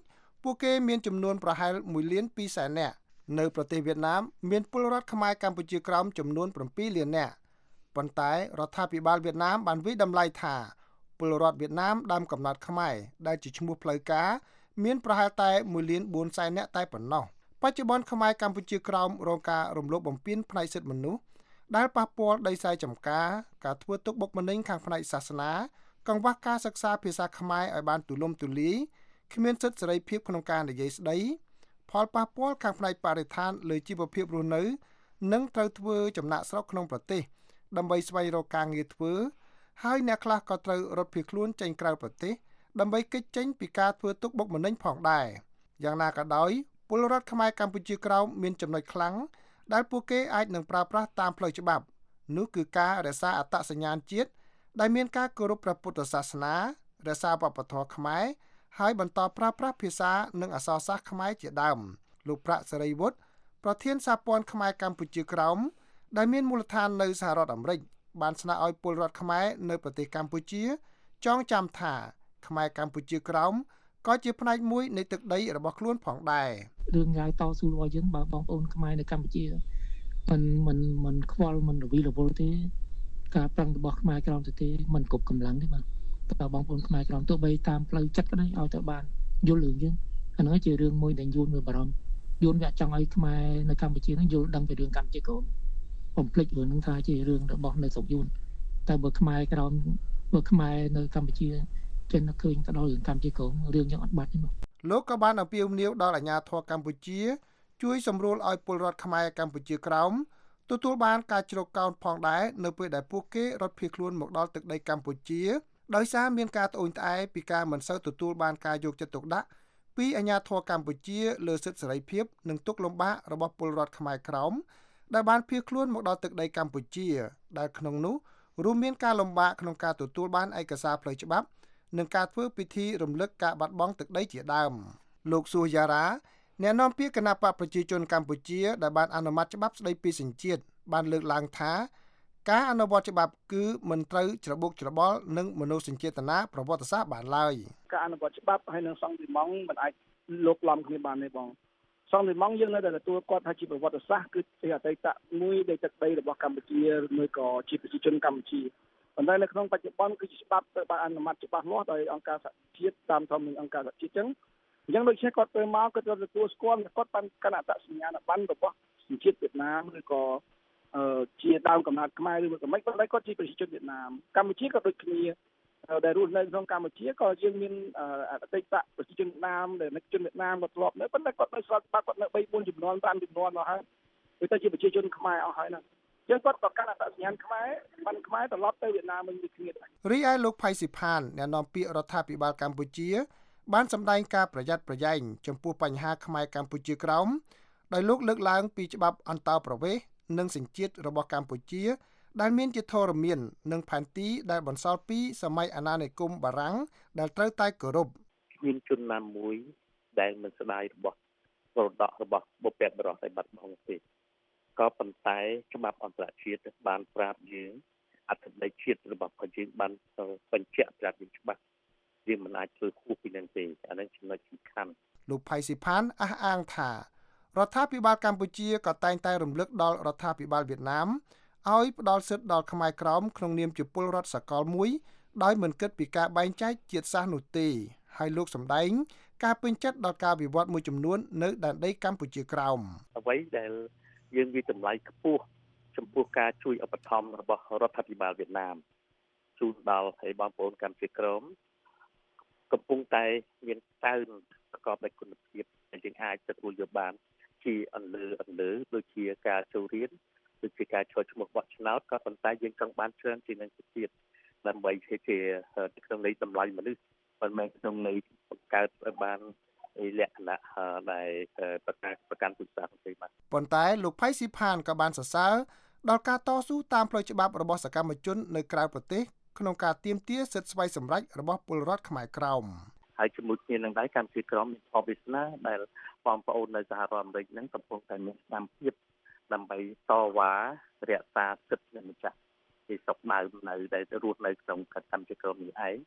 ពួកគេមានចំនួនប្រហែលមួយលានពីរសែននាក់នៅប្រទេសវៀតណាមមានពលរដ្ឋខ្មែរកម្ពុជាក្រោមចំនួនbảyលាននាក់ប៉ុន្តែរដ្ឋាភិបាលវៀតណាមបានវិយតម្លៃថាពលរដ្ឋវៀតណាមដើមកំណើតខ្មែរដែលជាឈ្មោះផ្លូវការមានប្រហែលតែមួយលានបួនសែននាក់តែប៉ុណ្ណោះបច្ចុប្បន្នខ្មែរកម្ពុជាក្រោមរងការរំលោភបំពានផ្នែកសិទ្ធិមនុស្សដែលប៉ះពាល់ដីស្រែចម្ការការធ្វើទុកបុកម្នេញខាងផ្នែកសាសនាកង្វះការសិក្សាភាសាខ្មែរឲ្យបានទូលំទូលាយគ្មានសិទ្ធិសេរីភាពក្នុងការនិយាយស្ដីផលប៉ះពាល់ខាងផ្នែកបរិស្ថានលើជីវភាពរស់នៅនិងត្រូវធ្វើចំណាកស្រុកក្នុងប្រទេសដើម្បីស្វែងរកការងារធ្វើហើយអ្នកខ្លះក៏ត្រូវរត់ភៀសខ្លួនចេញក្រៅប្រទេសដើម្បីគេចចេញពីការធ្វើទុកបុកម្នេញផងដែរយ៉ាងណាក៏ដោយពលរដ្ឋខ្មែរកម្ពុជាក្រោមមានចំណុចខ្លាំងដែលពួកគេអាចនឹងប្រើប្រាស់តាមផ្លូវច្បាប់នោះគឺការរក្សាអត្តសញ្ញាណជាតិដែលមានការគោរពព្រះពុទ្ធសាសនារក្សាវប្បធម៌ខ្មែរហើយបន្តប្រើប្រាស់ភាសានិងអក្សរសាស្ត្រខ្មែរជាដើមលោកប្រាក់សេរីវុឌ្ឍប្រធានសហព័ន្ធខ្មែរកម្ពុជាក្រោមដែលមានមូលដ្ឋាននៅសហរដ្ឋអាមេរិកបានស្នើឲ្យពលរដ្ឋខ្មែរនៅប្រទេសកម្ពុជាចងចាំថាខ្មែរកម្ពុជាក្រោមក៏ជាផ្នែកមួយនៃទឹកដីរបស់ខ្លួនផងដែររឿងងាយតស៊ូរបស់យើងបើបងប្អូនខ្មែរនៅកម្ពុជាមិនមិនមិនខ្វល់មិនរវីរវល់ទេការប្រឹងរបស់ខ្មែរក្រោមទៅទេមិនគ្រប់កម្លាំងទេបាទតើបងប្អូនខ្មែរក្រោមទោះបីតាមផ្លូវចិត្តក៏ដោយឲ្យទៅបានយល់រឿងយើងអានោះជារឿងមួយដែលយួនមានបារម្ភយួនវាចង់ឲ្យខ្មែរនៅកម្ពុជានឹងយល់ដឹងពីរឿងកម្ពុជាក្រោមបំភ្លេចរឿងនឹងថាជារឿងរបស់នៅស្រុកយួនតែបើខ្មែរក្រោមបើខ្មែរនៅកម្ពុជាចេះនឹកឃើញទៅដល់រឿងកម្ពុជាក្រោមរឿងយ៉ាងអត់បាត់ទេបាទលោកក៏បានអំពាវនាវដល់អាជ្ញាធរកម្ពុជាជួយសម្រួលឲ្យពលរដ្ឋខ្មែរកម្ពុជាក្រោមទទួលបានការជ្រកកោនផងដែរនៅពេលដែលពួកគេរត់ភៀសខ្លួនមកដល់ទឹកដីកម្ពុជាដោយសារមានការត្អូញត្អែពីការមិនសូវទទួលបានការយកចិត្តទុកដាក់ពីអាជ្ញាធរកម្ពុជាលើសិទ្ធិសេរីភាពនិងទុក្ខលំបាករបស់ពលរដ្ឋខ្មែរក្រោមដែលបានភៀសខ្លួនមកដល់ទឹកដីកម្ពុជាដែលក្នុងនោះរួមមានការលំបាកក្នុងការទទួលបានឯកសារផ្លូវច្បាប់និងការធ្វើពិធីរំលឹកការបាត់បង់ទឹកដីជាដើមលោកសួយ៉ារ៉ាអ្នកនាំពាក្យគណៈបកប្រជាជនកម្ពុជាដែលបានអនុម័តច្បាប់ស្តីពីសញ្ជាតិបានលើកឡើងថាការអនុវត្តច្បាប់គឺមិនត្រូវច្របូកច្របល់នឹងមនោសញ្ចេតនាប្រវត្តិសាស្ត្របានឡើយការអនុវត្តច្បាប់ហើយនឹងសង្ឃទីម៉ង់មិនអាចលោកឡំគ្នាបានទេបងសង្ឃទីម៉ង់យើងនៅតែទទួលគាត់ថាជាប្រវត្តិសាស្ត្រគឺជាអតីតមួយនៃទឹកដីរបស់កម្ពុជាឬក៏ជាប្រជាជនកម្ពុជាប៉ុន្តែនៅក្នុងបច្ចុប្បន្នគឺជាច្បាប់ត្រូវបានអនុម័តច្បាស់លាស់ដោយអង្គការសហជាតិតាមធម្មនាមអង្គការសហជាតិចឹងអញ្ចឹងដូចជាគាត់ទៅមកគាត់ត្រូវទទួលស្គាល់គាត់បានគណៈអត្តសញ្ញាណប័ណ្ណរបស់សញ្ជាតិវៀតណាមឬក៏អឺជាដើមកំណើតខ្មែរឬក៏មិនប៉ុន្តែគាត់ជាប្រជាជនវៀតណាមកម្ពុជាក៏ដូចគ្នាដែលរស់នៅក្នុងកម្ពុជាក៏យើងមានអតីតប្រជាជនវៀតណាមដែលជនវៀតណាមគាត់ធ្លាប់នៅប៉ុន្តែគាត់នៅស្រុកគាត់នៅបីបួនចំនួនប្រាំចំនួនមកហើយវាទៅជាប្រជាជនខ្មែរអស់ហើយហ្នឹងយើងគាត់ក៏កាន់អត្តសញ្ញាណខ្មែរបានខ្មែរត្រឡប់ទៅវៀតណាមវិញដូចគ្នាដែររីឯលោកផៃស៊ីផានអ្នកនាំពាក្យរដ្ឋាភិបាលកម្ពុជាបានសម្ដែងការប្រយ័ត្នប្រយែងចំពោះបញ្ហាខ្មែរកម្ពុជាក្រោមដោយលោកលើកឡើងពីច្បាប់អន្តោប្រវេសន៍និងសញ្ជាតិរបស់កម្ពុជាដែលមានជាធរមាននិងផែនទីដែលបន្សល់ពីសម័យអាណានិគមបារាំងដែលត្រូវតែគោរពមានជនណាមួយដែលមិនស្ដាយរបស់មរតករបស់បុព្វបុរសដែលបាត់បង់ទេក៏ប៉ុន្តែច្បាប់អន្តរជាតិបានប្រាប់យើងអត្ថន័យជាតិរបស់ប្រទេសយើងបានបញ្ជាក់ប្រាប់យើងច្បាស់យើងមិនអាចធ្វើខុសពីនឹងទេអានេះចំណុចសំខាន់លោកផៃស៊ីផានអះអាងថារដ្ឋាភិបាលកម្ពុជាក៏តែងតែរំលឹកដល់រដ្ឋាភិបាលវៀតណាមឲ្យផ្ដល់សិទ្ធិដល់ខ្មែរក្រោមក្នុងនាមជាពលរដ្ឋសកលមួយដោយមិនគិតពីការបែងចែកជាតិសាសន៍នោះទេហើយលោកសម្ដែងការពេញចិត្តដល់ការវិវត្តមួយចំនួននៅដែនដីកម្ពុជាក្រោមអ្វីដែលយើងវាតម្លៃខ្ពស់ចំពោះការជួយឧបត្ថម្ភរបស់រដ្ឋាភិបាលវៀតណាមជូនដល់ឲ្យបងប្អូនកម្ពុជាក្រោមកំពុងតែមានតើនប្រកបដោយគុណភាពដែលយើងអាចទទួលយកបានជាអន្លើអន្លើដូចជាការចូលរៀនដូចជាការចូលឈ្មោះបោះឆ្នោតក៏ប៉ុន្តែយើងចង់បានច្រើនជាងនឹងទៅទៀតដើម្បីជាក្នុងន័យតម្លៃមនុស្សមិនមែនក្នុងន័យបង្កើតឲ្យបានលក្ខណៈដែលប្រកាសប្រកាន់ពុទ្ធសាសនាទេបាទប៉ុន្តែលោកផៃស៊ីផានក៏បានសរសើរដល់ការតស៊ូតាមផ្លូវច្បាប់របស់សកម្មជននៅក្រៅប្រទេសក្នុងការទាមទារសិទ្ធិស្វ័យសម្រេចរបស់ពលរដ្ឋខ្មែរក្រោមហើយជាមួយគ្នានឹងដែរកម្ពុជាក្រោមមានផលវាសនាដែលបងប្អូននៅសហរដ្ឋអាមេរិកហ្នឹងកំពុងតែមានស្មារតីដើម្បីតវ៉ារក្សាសិទ្ធិអ្នកម្ចាស់ទីស្រុកដើមនៅដែលរស់នៅក្នុងកម្ពុជាក្រោមនេះឯង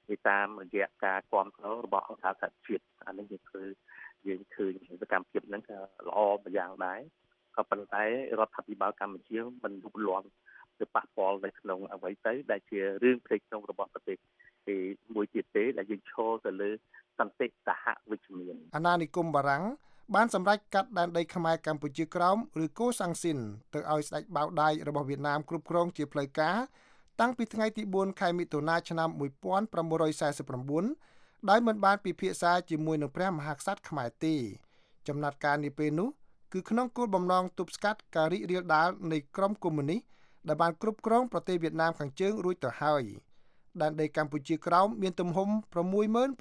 វាតាមរយៈការគាំទ្ររបស់អង្គការសហជាតិអានេះយើងគឺយើងឃើញសកម្មភាពហ្នឹងក៏ល្អម្យ៉ាងដែរក៏ប៉ុន្តែរដ្ឋាភិបាលកម្ពុជាមិនលូកលាន់ទៅប៉ះពាល់នៅក្នុងអ្វីទៅដែលជារឿងផ្ទៃក្នុងរបស់ប្រទេសទីមួយទៀតទេដែលយើងឈរទៅលើសន្តិសហវិជ្ជមានអាណានិគមបារាំងបានសម្រេចកាត់ដែនដីខ្មែរកម្ពុជាក្រោមឬកូសាំងស៊ីនទៅឲ្យស្ដេចបាវដៃរបស់វៀតណាមគ្រប់គ្រងជាផ្លូវការតាំងពីថ្ងៃទីបួនខែមិថុនាឆ្នាំmột nghìn tám trăm四mươi chínដោយមិនបានពិភាក្សាជាមួយនឹងព្រះមហាក្សត្រខ្មែរទេចំណាត់ការនេះពេលនោះគឺក្នុងគោលបំណងទប់ស្កាត់ការរីករាលដាលនៃក្រុមកុម្មុយនីសដែលបានគ្រប់គ្រងប្រទេសវៀតណាមខាងជើងរួចទៅហើយដែនដីកម្ពុជាក្រោមមានទំហំsáu mươi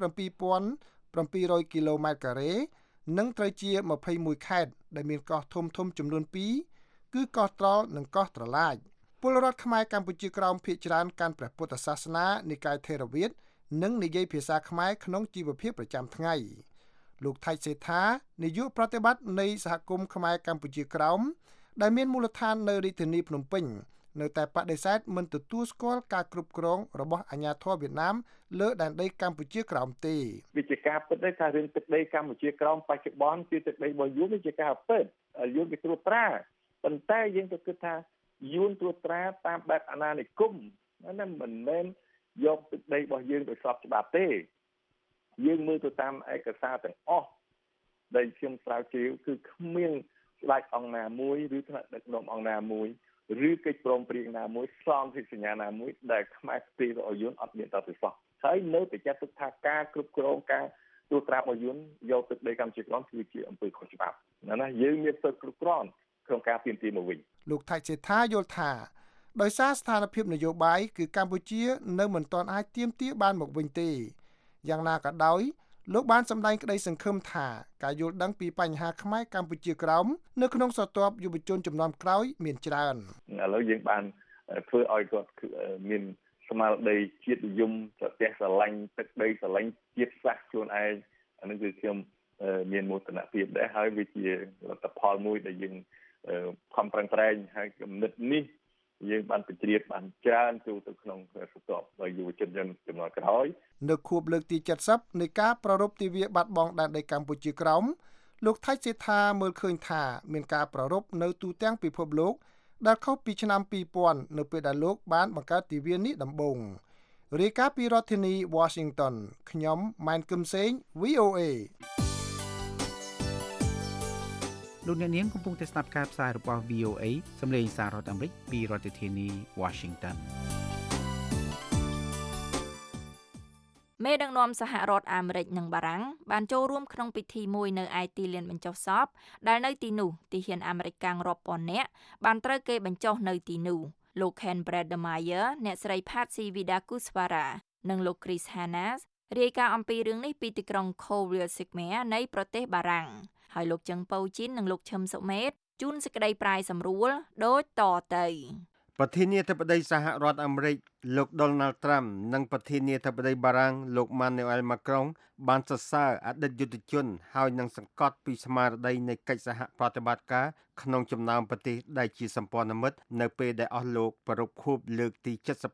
bảy,700គីឡូម៉ែត្រការ៉េនិងត្រូវជាยี่สิบเอ็ดខេត្តដែលមានកោះធំធំចំនួនពីរគឺកោះត្រល់និងកោះត្រឡាចពលរដ្ឋខ្មែរកម្ពុជាក្រោមភាគច្រើនកាន់ព្រះពុទ្ធសាសនានិកាយថេរវាទនិងនិយាយភាសាខ្មែរក្នុងជីវភាពប្រចាំថ្ងៃលោកថៃសេដ្ឋានាយកប្រតិបត្តិនៃសហគមន៍ខ្មែរកម្ពុជាក្រោមដែលមានមូលដ្ឋាននៅរាជធានីភ្នំពេញនៅតែបដិសេធមិនទទួលស្គាល់ការគ្រប់គ្រងរបស់អាជ្ញាធរវៀតណាមលើដែនដីកម្ពុជាក្រោមទេវិជាការពិតទេថារឿងទឹកដីកម្ពុជាក្រោមបច្ចុប្បន្នគឺទឹកដីរបស់យួនវិជាការពិតយួនគេត្រួតត្រាប៉ុន្តែយើងក៏គិតថាយួនត្រួតត្រាតាមបែបអាណានិគមណាមិនមែនយកទឹកដីរបស់យើងដោយស្របច្បាប់ទេយើងមើលទៅតាមឯកសារទាំងអស់ដែលខ្ញុំស្រាវជ្រាវគឺគ្មានស្ដេចអង្គណាមួយឬថ្នាក់ដឹកនាំអង្គណាមួយឬកិច្ចព្រមព្រៀងណាមួយសន្តិសញ្ញាណាមួយដែលខ្មែរស្ទីរបស់យួនអត់មានតទៅសោះហើយនៅតែចាត់ទុកថាការគ្រប់គ្រងការត្រួតត្រារបស់យួនយកទឹកដីកម្ពុជាក្រោមគឺជាអំពើខុសច្បាប់ណាណាយើងមានសិទ្ធិគ្រប់គ្រងក្នុងការទាមទារមកវិញលោកថៃសេដ្ឋាយល់ថាដោយសារស្ថានភាពនយោបាយគឺកម្ពុជានៅមិនទាន់អាចទាមទារបានមកវិញទេយ៉ាងណាក៏ដោយលោកបានសម្ដែងក្តីសង្ឃឹមថាការយល់ដឹងពីបញ្ហាខ្មែរកម្ពុជាក្រោមនៅក្នុងស្រទាប់យុវជនជំនាន់ក្រោយមានច្រើនឥឡូវយើងបានធ្វើឲ្យគាត់មានស្មារតីជាតិនិយមប្រទេសស្រឡាញ់ទឹកដីស្រឡាញ់ជាតិសាសន៍ខ្លួនឯងអានេះគឺខ្ញុំមានមោទនភាពដែរហើយវាជាលទ្ធផលមួយដែលយើងខំប្រឹងប្រែងហើយគំនិតនេះយើងបានបញ្ជ្រាបបានច្រើនចូលទៅក្នុងស្រទាប់យុវជនជំនាន់ក្រោយនៅខួបលើកទី70នៃការប្រារព្ធទិវាបាត់បង់ដែនដីកម្ពុជាក្រោមលោកថៃសេដ្ឋាមើលឃើញថាមានការប្រារព្ធនៅទូទាំងពិភពលោកដែលខុសពីឆ្នាំពីរពាន់នៅពេលដែលលោកបានបង្កើតទិវានេះដំបូងរាយការណ៍ពីរដ្ឋធានី Washington ខ្ញុំម៉ែនគឹមសេង V O A លោកអ្នកនាងកំពុងតែស្ដាប់ការផ្សាយរបស់ V O A សម្លេងសាររដ្ឋអាមេរិកពីរដ្ឋធានី Washington មេដឹកនាំសហរដ្ឋអាមេរិកនិងបារាំងបានចូលរួមក្នុងពិធីមួយនៅឯទីលានបញ្ចុះសពដែលនៅទីនោះទាហានអាមេរិកកាំងរាប់ពាន់នាក់បានត្រូវគេបញ្ចុះនៅទីនោះលោក Ken Bredemeier អ្នកស្រី Patsy Widakuswara និងលោក Chris Hannas រាយការណ៍អំពីរឿងនេះពីទីក្រុង Coldwell-Sigmar នៃប្រទេសបារាំងហើយលោកចឹងពៅជីននិងលោកឈឹមសុមេតជូនសេចក្តីប្រាយសម្រួលដូចតទៅប្រធានាធិបតីសហរដ្ឋអាមេរិកលោក Donald Trump និងប្រធានាធិបតីបារាំងលោក Emmanuel Macron បានសរសើរអតីតយុទ្ធជនហើយនឹងសង្កត់ពីស្មារតីនៃកិច្ចសហប្រតិបត្តិការក្នុងចំណោមប្រទេសដែលជាសម្ព័ន្ធមិត្តនៅពេលដែលអស់លោកប្រារព្ធខួបលើកទី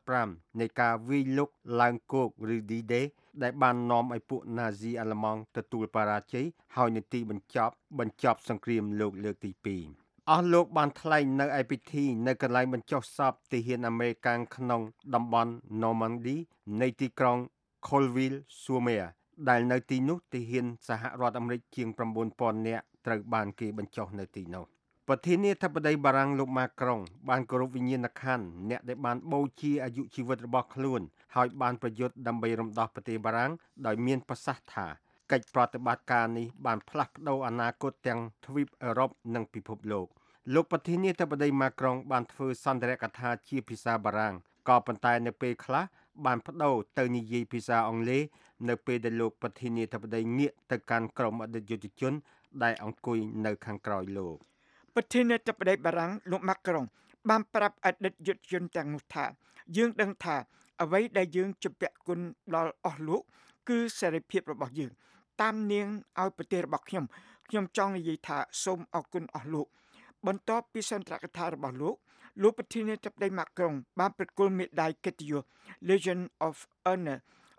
75នៃការវាយលុកឡើងគោកឬ D-Day ដែលបាននាំឲ្យពួកណាស៊ីអាល្លឺម៉ង់ទទួលបរាជ័យហើយនៅទីបញ្ចប់បញ្ចប់សង្គ្រាមលោកលើកទីពីរអស់លោកបានថ្លែងនៅឯពិធីនៅកន្លែងបញ្ចុះសពទាហានអាមេរិកក្នុងតំបន់ Normandy នៃទីក្រុង Coldwell-Sigmar ដែលនៅទីនោះទាហានសហរដ្ឋអាមេរិកជាង៩ពាន់នាក់ត្រូវបានគេបញ្ចុះនៅទីនោះប្រធានាធិបតីបារាំងលោក Macron បានគោរពវិញ្ញាណក្ខន្ធអ្នកដែលបានបូជាអាយុជីវិតរបស់ខ្លួនហើយបានប្រយុទ្ធដើម្បីរំដោះប្រទេសបារាំងដោយមានប្រសាសន៍ថាកិច្ចប្រតិបត្តិការនេះបានផ្លាស់ប្ដូរអនាគតទាំងទ្វីបអឺរ៉ុបនិងពិភពលោកលោកប្រធានាធិបតី Macron បានធ្វើសន្ទរកថាជាភាសាបារាំងក៏ប៉ុន្តែនៅពេលខ្លះបានបដូរទៅនិយាយភាសាអង់គ្លេសនៅពេលដែលលោកប្រធានាធិបតីងាកទៅកាន់ក្រុមអតីតយុទ្ធជនដែលអង្គុយនៅខាងក្រោយលោកប្រធានាធិបតីបារាំងលោក Macron បានប្រាប់អតីតយុទ្ធជនទាំងនោះថាយើងដឹងថាអ្វីដែលយើងជំពាក់គុណដល់អស់លោកគឺសេរីភាពរបស់យើងតាមនាងឲ្យប្រទេសរបស់ខ្ញុំខ្ញុំចង់និយាយថាសូមអរគុណអស់លោកបន្ទាប់ពីសន្ទរកថារបស់លោកលោកប្រធានាធិបតី Macron បានប្រគល់មេដាយកិត្តិយស Legion of Honor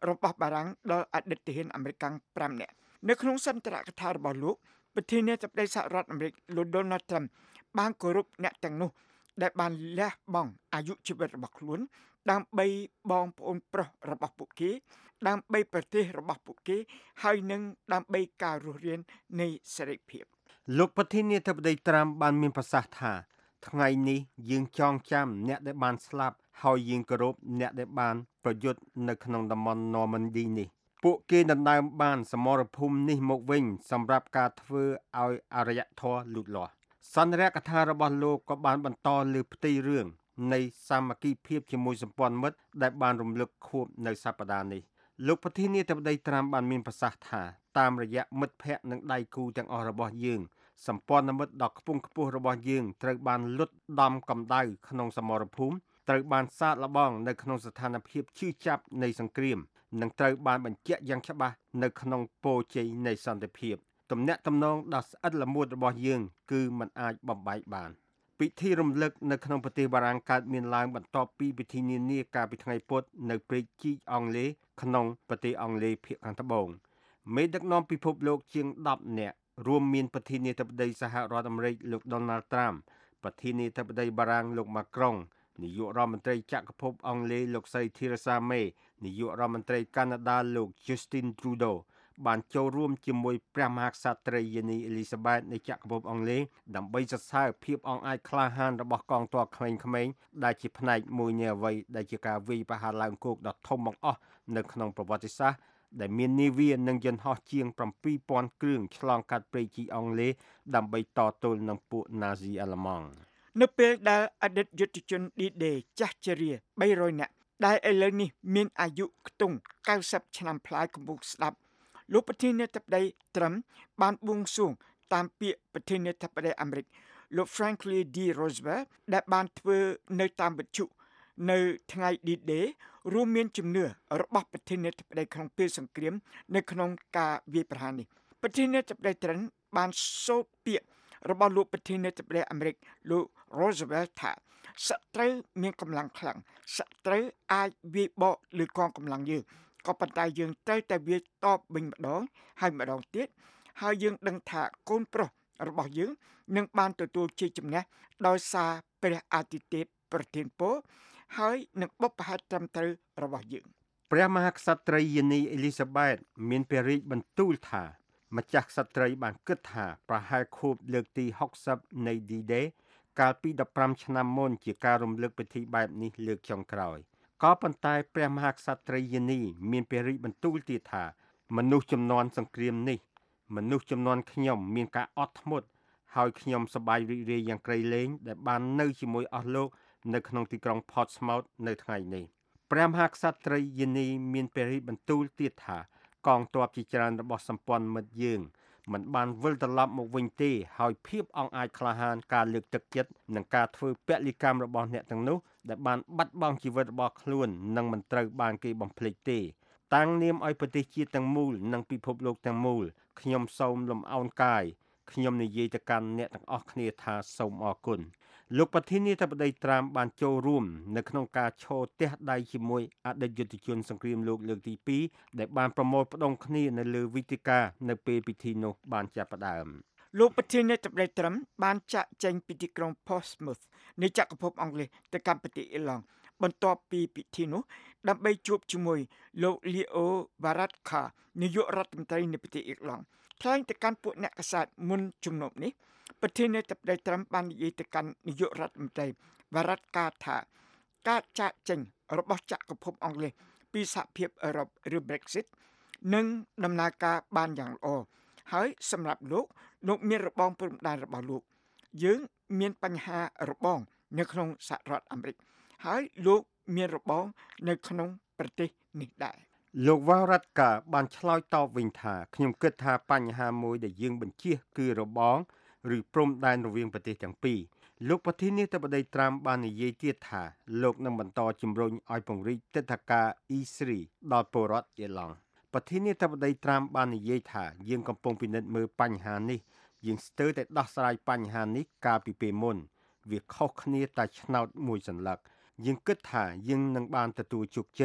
របស់បារាំងដល់អតីតទាហានអាមេរិកប្រាំនាក់នៅក្នុងសន្ទរកថារបស់លោកប្រធានាធិបតីសហរដ្ឋអាមេរិកលោក Donald Trump បានគោរពអ្នកទាំងនោះដែលបានលះបង់អាយុជីវិតរបស់ខ្លួនដើម្បីបងប្អូនប្រុសរបស់ពួកគេដើម្បីប្រទេសរបស់ពួកគេហើយនឹងដើម្បីការរស់រាននៃសេរីភាពលោកប្រធានាធិបតីត្រាំបានមានប្រសាសន៍ថាថ្ងៃនេះយើងចងចាំអ្នកដែលបានស្លាប់ហើយយើងគោរពអ្នកដែលបានប្រយុទ្ធនៅក្នុងតំបន់ Normandy នេះពួកគេដណ្ដើមបានសមរភូមិនេះមកវិញសម្រាប់ការធ្វើឲ្យអរិយធម៌លូតលាស់សន្ទរកថារបស់លោកក៏បានបន្តលើផ្ទៃរឿងនៃសាមគ្គីភាពជាមួយសម្ព័ន្ធមិត្តដែលបានរំលឹកខួបនៅសប្តាហ៍នេះលោកប្រធានាធិបតីត្រាំបានមានប្រសាសន៍ថាតាមរយៈមិត្តភ័ក្តិនិងដៃគូទាំងអស់របស់យើងសម្ព័ន្ធមិត្តដ៏ខ្ពង់ខ្ពស់របស់យើងត្រូវបានលុតដំកម្ដៅក្នុងសមរភូមិត្រូវបានសាកល្បងនៅក្នុងស្ថានភាពឈឺចាប់នៃសង្គ្រាមនិងត្រូវបានបញ្ជាក់យ៉ាងច្បាស់នៅក្នុងពរជ័យនៃសន្តិភាពទំនាក់ទំនងដ៏ស្អិតល្មួតរបស់យើងគឺមិនអាចបំបែកបានពិធីរំលឹកនៅក្នុងប្រទេសបារាំងកើតមានឡើងបន្ទាប់ពីពិធីនានាកាលពីថ្ងៃពុធនៅព្រែកជីកអង់គ្លេសក្នុងប្រទេសអង់គ្លេសភាគខាងត្បូងមេដឹកនាំពិភពលោកជាងដប់នាក់រួមមានប្រធានាធិបតីសហរដ្ឋអាមេរិកលោក Donald Trump ប្រធានាធិបតីបារាំងលោក Macron នាយករដ្ឋមន្ត្រីចក្រភពអង់គ្លេសលោកស្រី Theresa May នាយករដ្ឋមន្ត្រីកាណាដាលោក Justin Trudeau បានចូលរួមជាមួយព្រះមហាក្សត្រីយានីអេលីសាប៊ែតនៃចក្រភពអង់គ្លេសដើម្បីសរសើរភាពអង់អាចក្លាហានរបស់កងទ័ពក្មេងៗដែលជាផ្នែកមួយនៃអ្វីដែលជាការវាយប្រហារឡើងគោកដ៏ធំបង្អស់នៅក្នុងប្រវត្តិសាស្ត្រដែលមាននាវានិងយន្តហោះជាង7,000គ្រឿងឆ្លងកាត់ព្រែកជីកអង់គ្លេសដើម្បីតទល់នឹងពួកណាស៊ីអាល្លឺម៉ង់នៅពេលដែលអតីតយុទ្ធជន D-Day ចាស់ជរាបីរយនាក់ដែលឥឡូវនេះមានអាយុខ្ទង់កៅសិបឆ្នាំប្លាយកំពុងស្ដាប់លោកប្រធានាធិបតីត្រឹមបានបួងសួងតាមពាក្យប្រធានាធិបតីអាមេរិកលោក Franklin D. Roosevelt ដែលបានធ្វើនៅតាមវិទ្យុនៅថ្ងៃ D-Day រួមមានជំនឿរបស់ប្រធានាធិបតីក្នុងពេលសង្គ្រាមនៅក្នុងការវាយប្រហារនេះប្រធានាធិបតីត្រឹមបានសូត្រពាក្យរបស់លោកប្រធានាធិបតីអាមេរិកលោក Roosevelt ថាសត្រូវមានកម្លាំងខ្លាំងសត្រូវអាចវាយបកលើកងកម្លាំងយើងក៏ប៉ុន្តែយើងត្រូវតែវាយតបវិញម្ដងហើយម្ដងទៀតហើយយើងដឹងថាកូនប្រុសរបស់យើងនឹងបានទទួលជ័យជំនះដោយសារព្រះអាទិទេពប្រទានពរហើយនឹងបុព្វហេតុត្រឹមត្រូវរបស់យើងព្រះមហាក្សត្រីយានីអេលីសាប៊ែតមានព្រះរាជបន្ទូលថាម្ចាស់ក្សត្រីបានគិតថាប្រហែលខួបលើកទីហុកសិបនៃ D-Day កាលពីដប់ប្រាំឆ្នាំមុនជាការរំលឹកពិធីបែបនេះលើកចុងក្រោយក៏ប៉ុន្តែព្រះមហាក្សត្រីយានីមានព្រះរាជបន្ទូលទៀតថាមនុស្សជំនាន់សង្គ្រាមនេះមនុស្សជំនាន់ខ្ញុំមានការអត់ធ្មត់ហើយខ្ញុំសប្បាយរីករាយយ៉ាងក្រៃលែងដែលបាននៅជាមួយអស់លោកនៅក្នុងទីក្រុង Portsmouth នៅថ្ងៃនេះព្រះមហាក្សត្រីយានីមានព្រះរាជបន្ទូលទៀតថាកងទ័ពជាច្រើនរបស់សម្ព័ន្ធមិត្តយើងមិនបានវិលត្រឡប់មកវិញទេហើយភាពអង់អាចក្លាហានការលើកទឹកចិត្តនិងការធ្វើពលិកម្មរបស់អ្នកទាំងនោះដែលបានបាត់បង់ជីវិតរបស់ខ្លួននឹងមិនត្រូវបានគេបំភ្លេចទេតាំងនាមឲ្យប្រទេសជាតិទាំងមូលនិងពិភពលោកទាំងមូលខ្ញុំសូមលំអោនកាយខ្ញុំនិយាយទៅកាន់អ្នកទាំងអស់គ្នាថាសូមអរគុណលោកប្រធានាធិបតីត្រាំបានចូលរួមនៅក្នុងការឈរទះដៃជាមួយអតីតយុទ្ធជនសង្គ្រាមលោកលើកទីពីរដែលបានប្រមូលផ្ដុំគ្នានៅលើវេទិកានៅពេលពិធីនោះបានចាប់ផ្ដើមលោកប្រធានាធិបតីត្រាំបានចាក់ចែងពីទីក្រុង Portsmouth នៃចក្រភពអង់គ្លេសទៅកាន់ប្រទេសអ៊ីឡង់បន្ទាប់ពីពិធីនោះដើម្បីជួបជាមួយលោក Leo Varadkar នាយករដ្ឋមន្ត្រីនៃប្រទេសអ៊ីឡង់ថ្លែងទៅកាន់ពួកអ្នកកាសែតមុនជំនុំនេះប្រធានាធិបតីត្រាំបាននិយាយទៅកាន់នាយករដ្ឋមន្ត្រី Varadkar ថាការចាកចេញរបស់ចក្រភពអង់គ្លេសពីសហភាពអឺរ៉ុបឬ Brexit នឹងដំណើរការបានយ៉ាងល្អហើយសម្រាប់លោកលោកមានរបងព្រំដែនរបស់លោកយើងមានបញ្ហារបងនៅក្នុងសហរដ្ឋអាមេរិកហើយលោកមានរបងនៅក្នុងប្រទេសនេះដែរលោក Varadkar បានឆ្លើយតបវិញថាខ្ញុំគិតថាបញ្ហាមួយដែលយើងបញ្ជៀសគឺរបងឬព្រំដែនរវាងប្រទេសទាំងពីរលោកប្រធានាធិបតីត្រាំបាននិយាយទៀតថាលោកនឹងបន្តជំរុញឲ្យពង្រីកទិដ្ឋាការ E 3 ដល់ពលរដ្ឋអ៊ីឡង់ប្រធានាធិបតីត្រាំបាននិយាយថាយើងកំពុងពិនិត្យមើលបញ្ហានេះយើងស្ទើរតែដោះស្រាយបញ្ហានេះកាលពីពេលមុនវាខុសគ្នាតែឆ្នោតមួយសន្លឹកយើងគិតថាយើងនឹងបានទទួលជោគជ័យ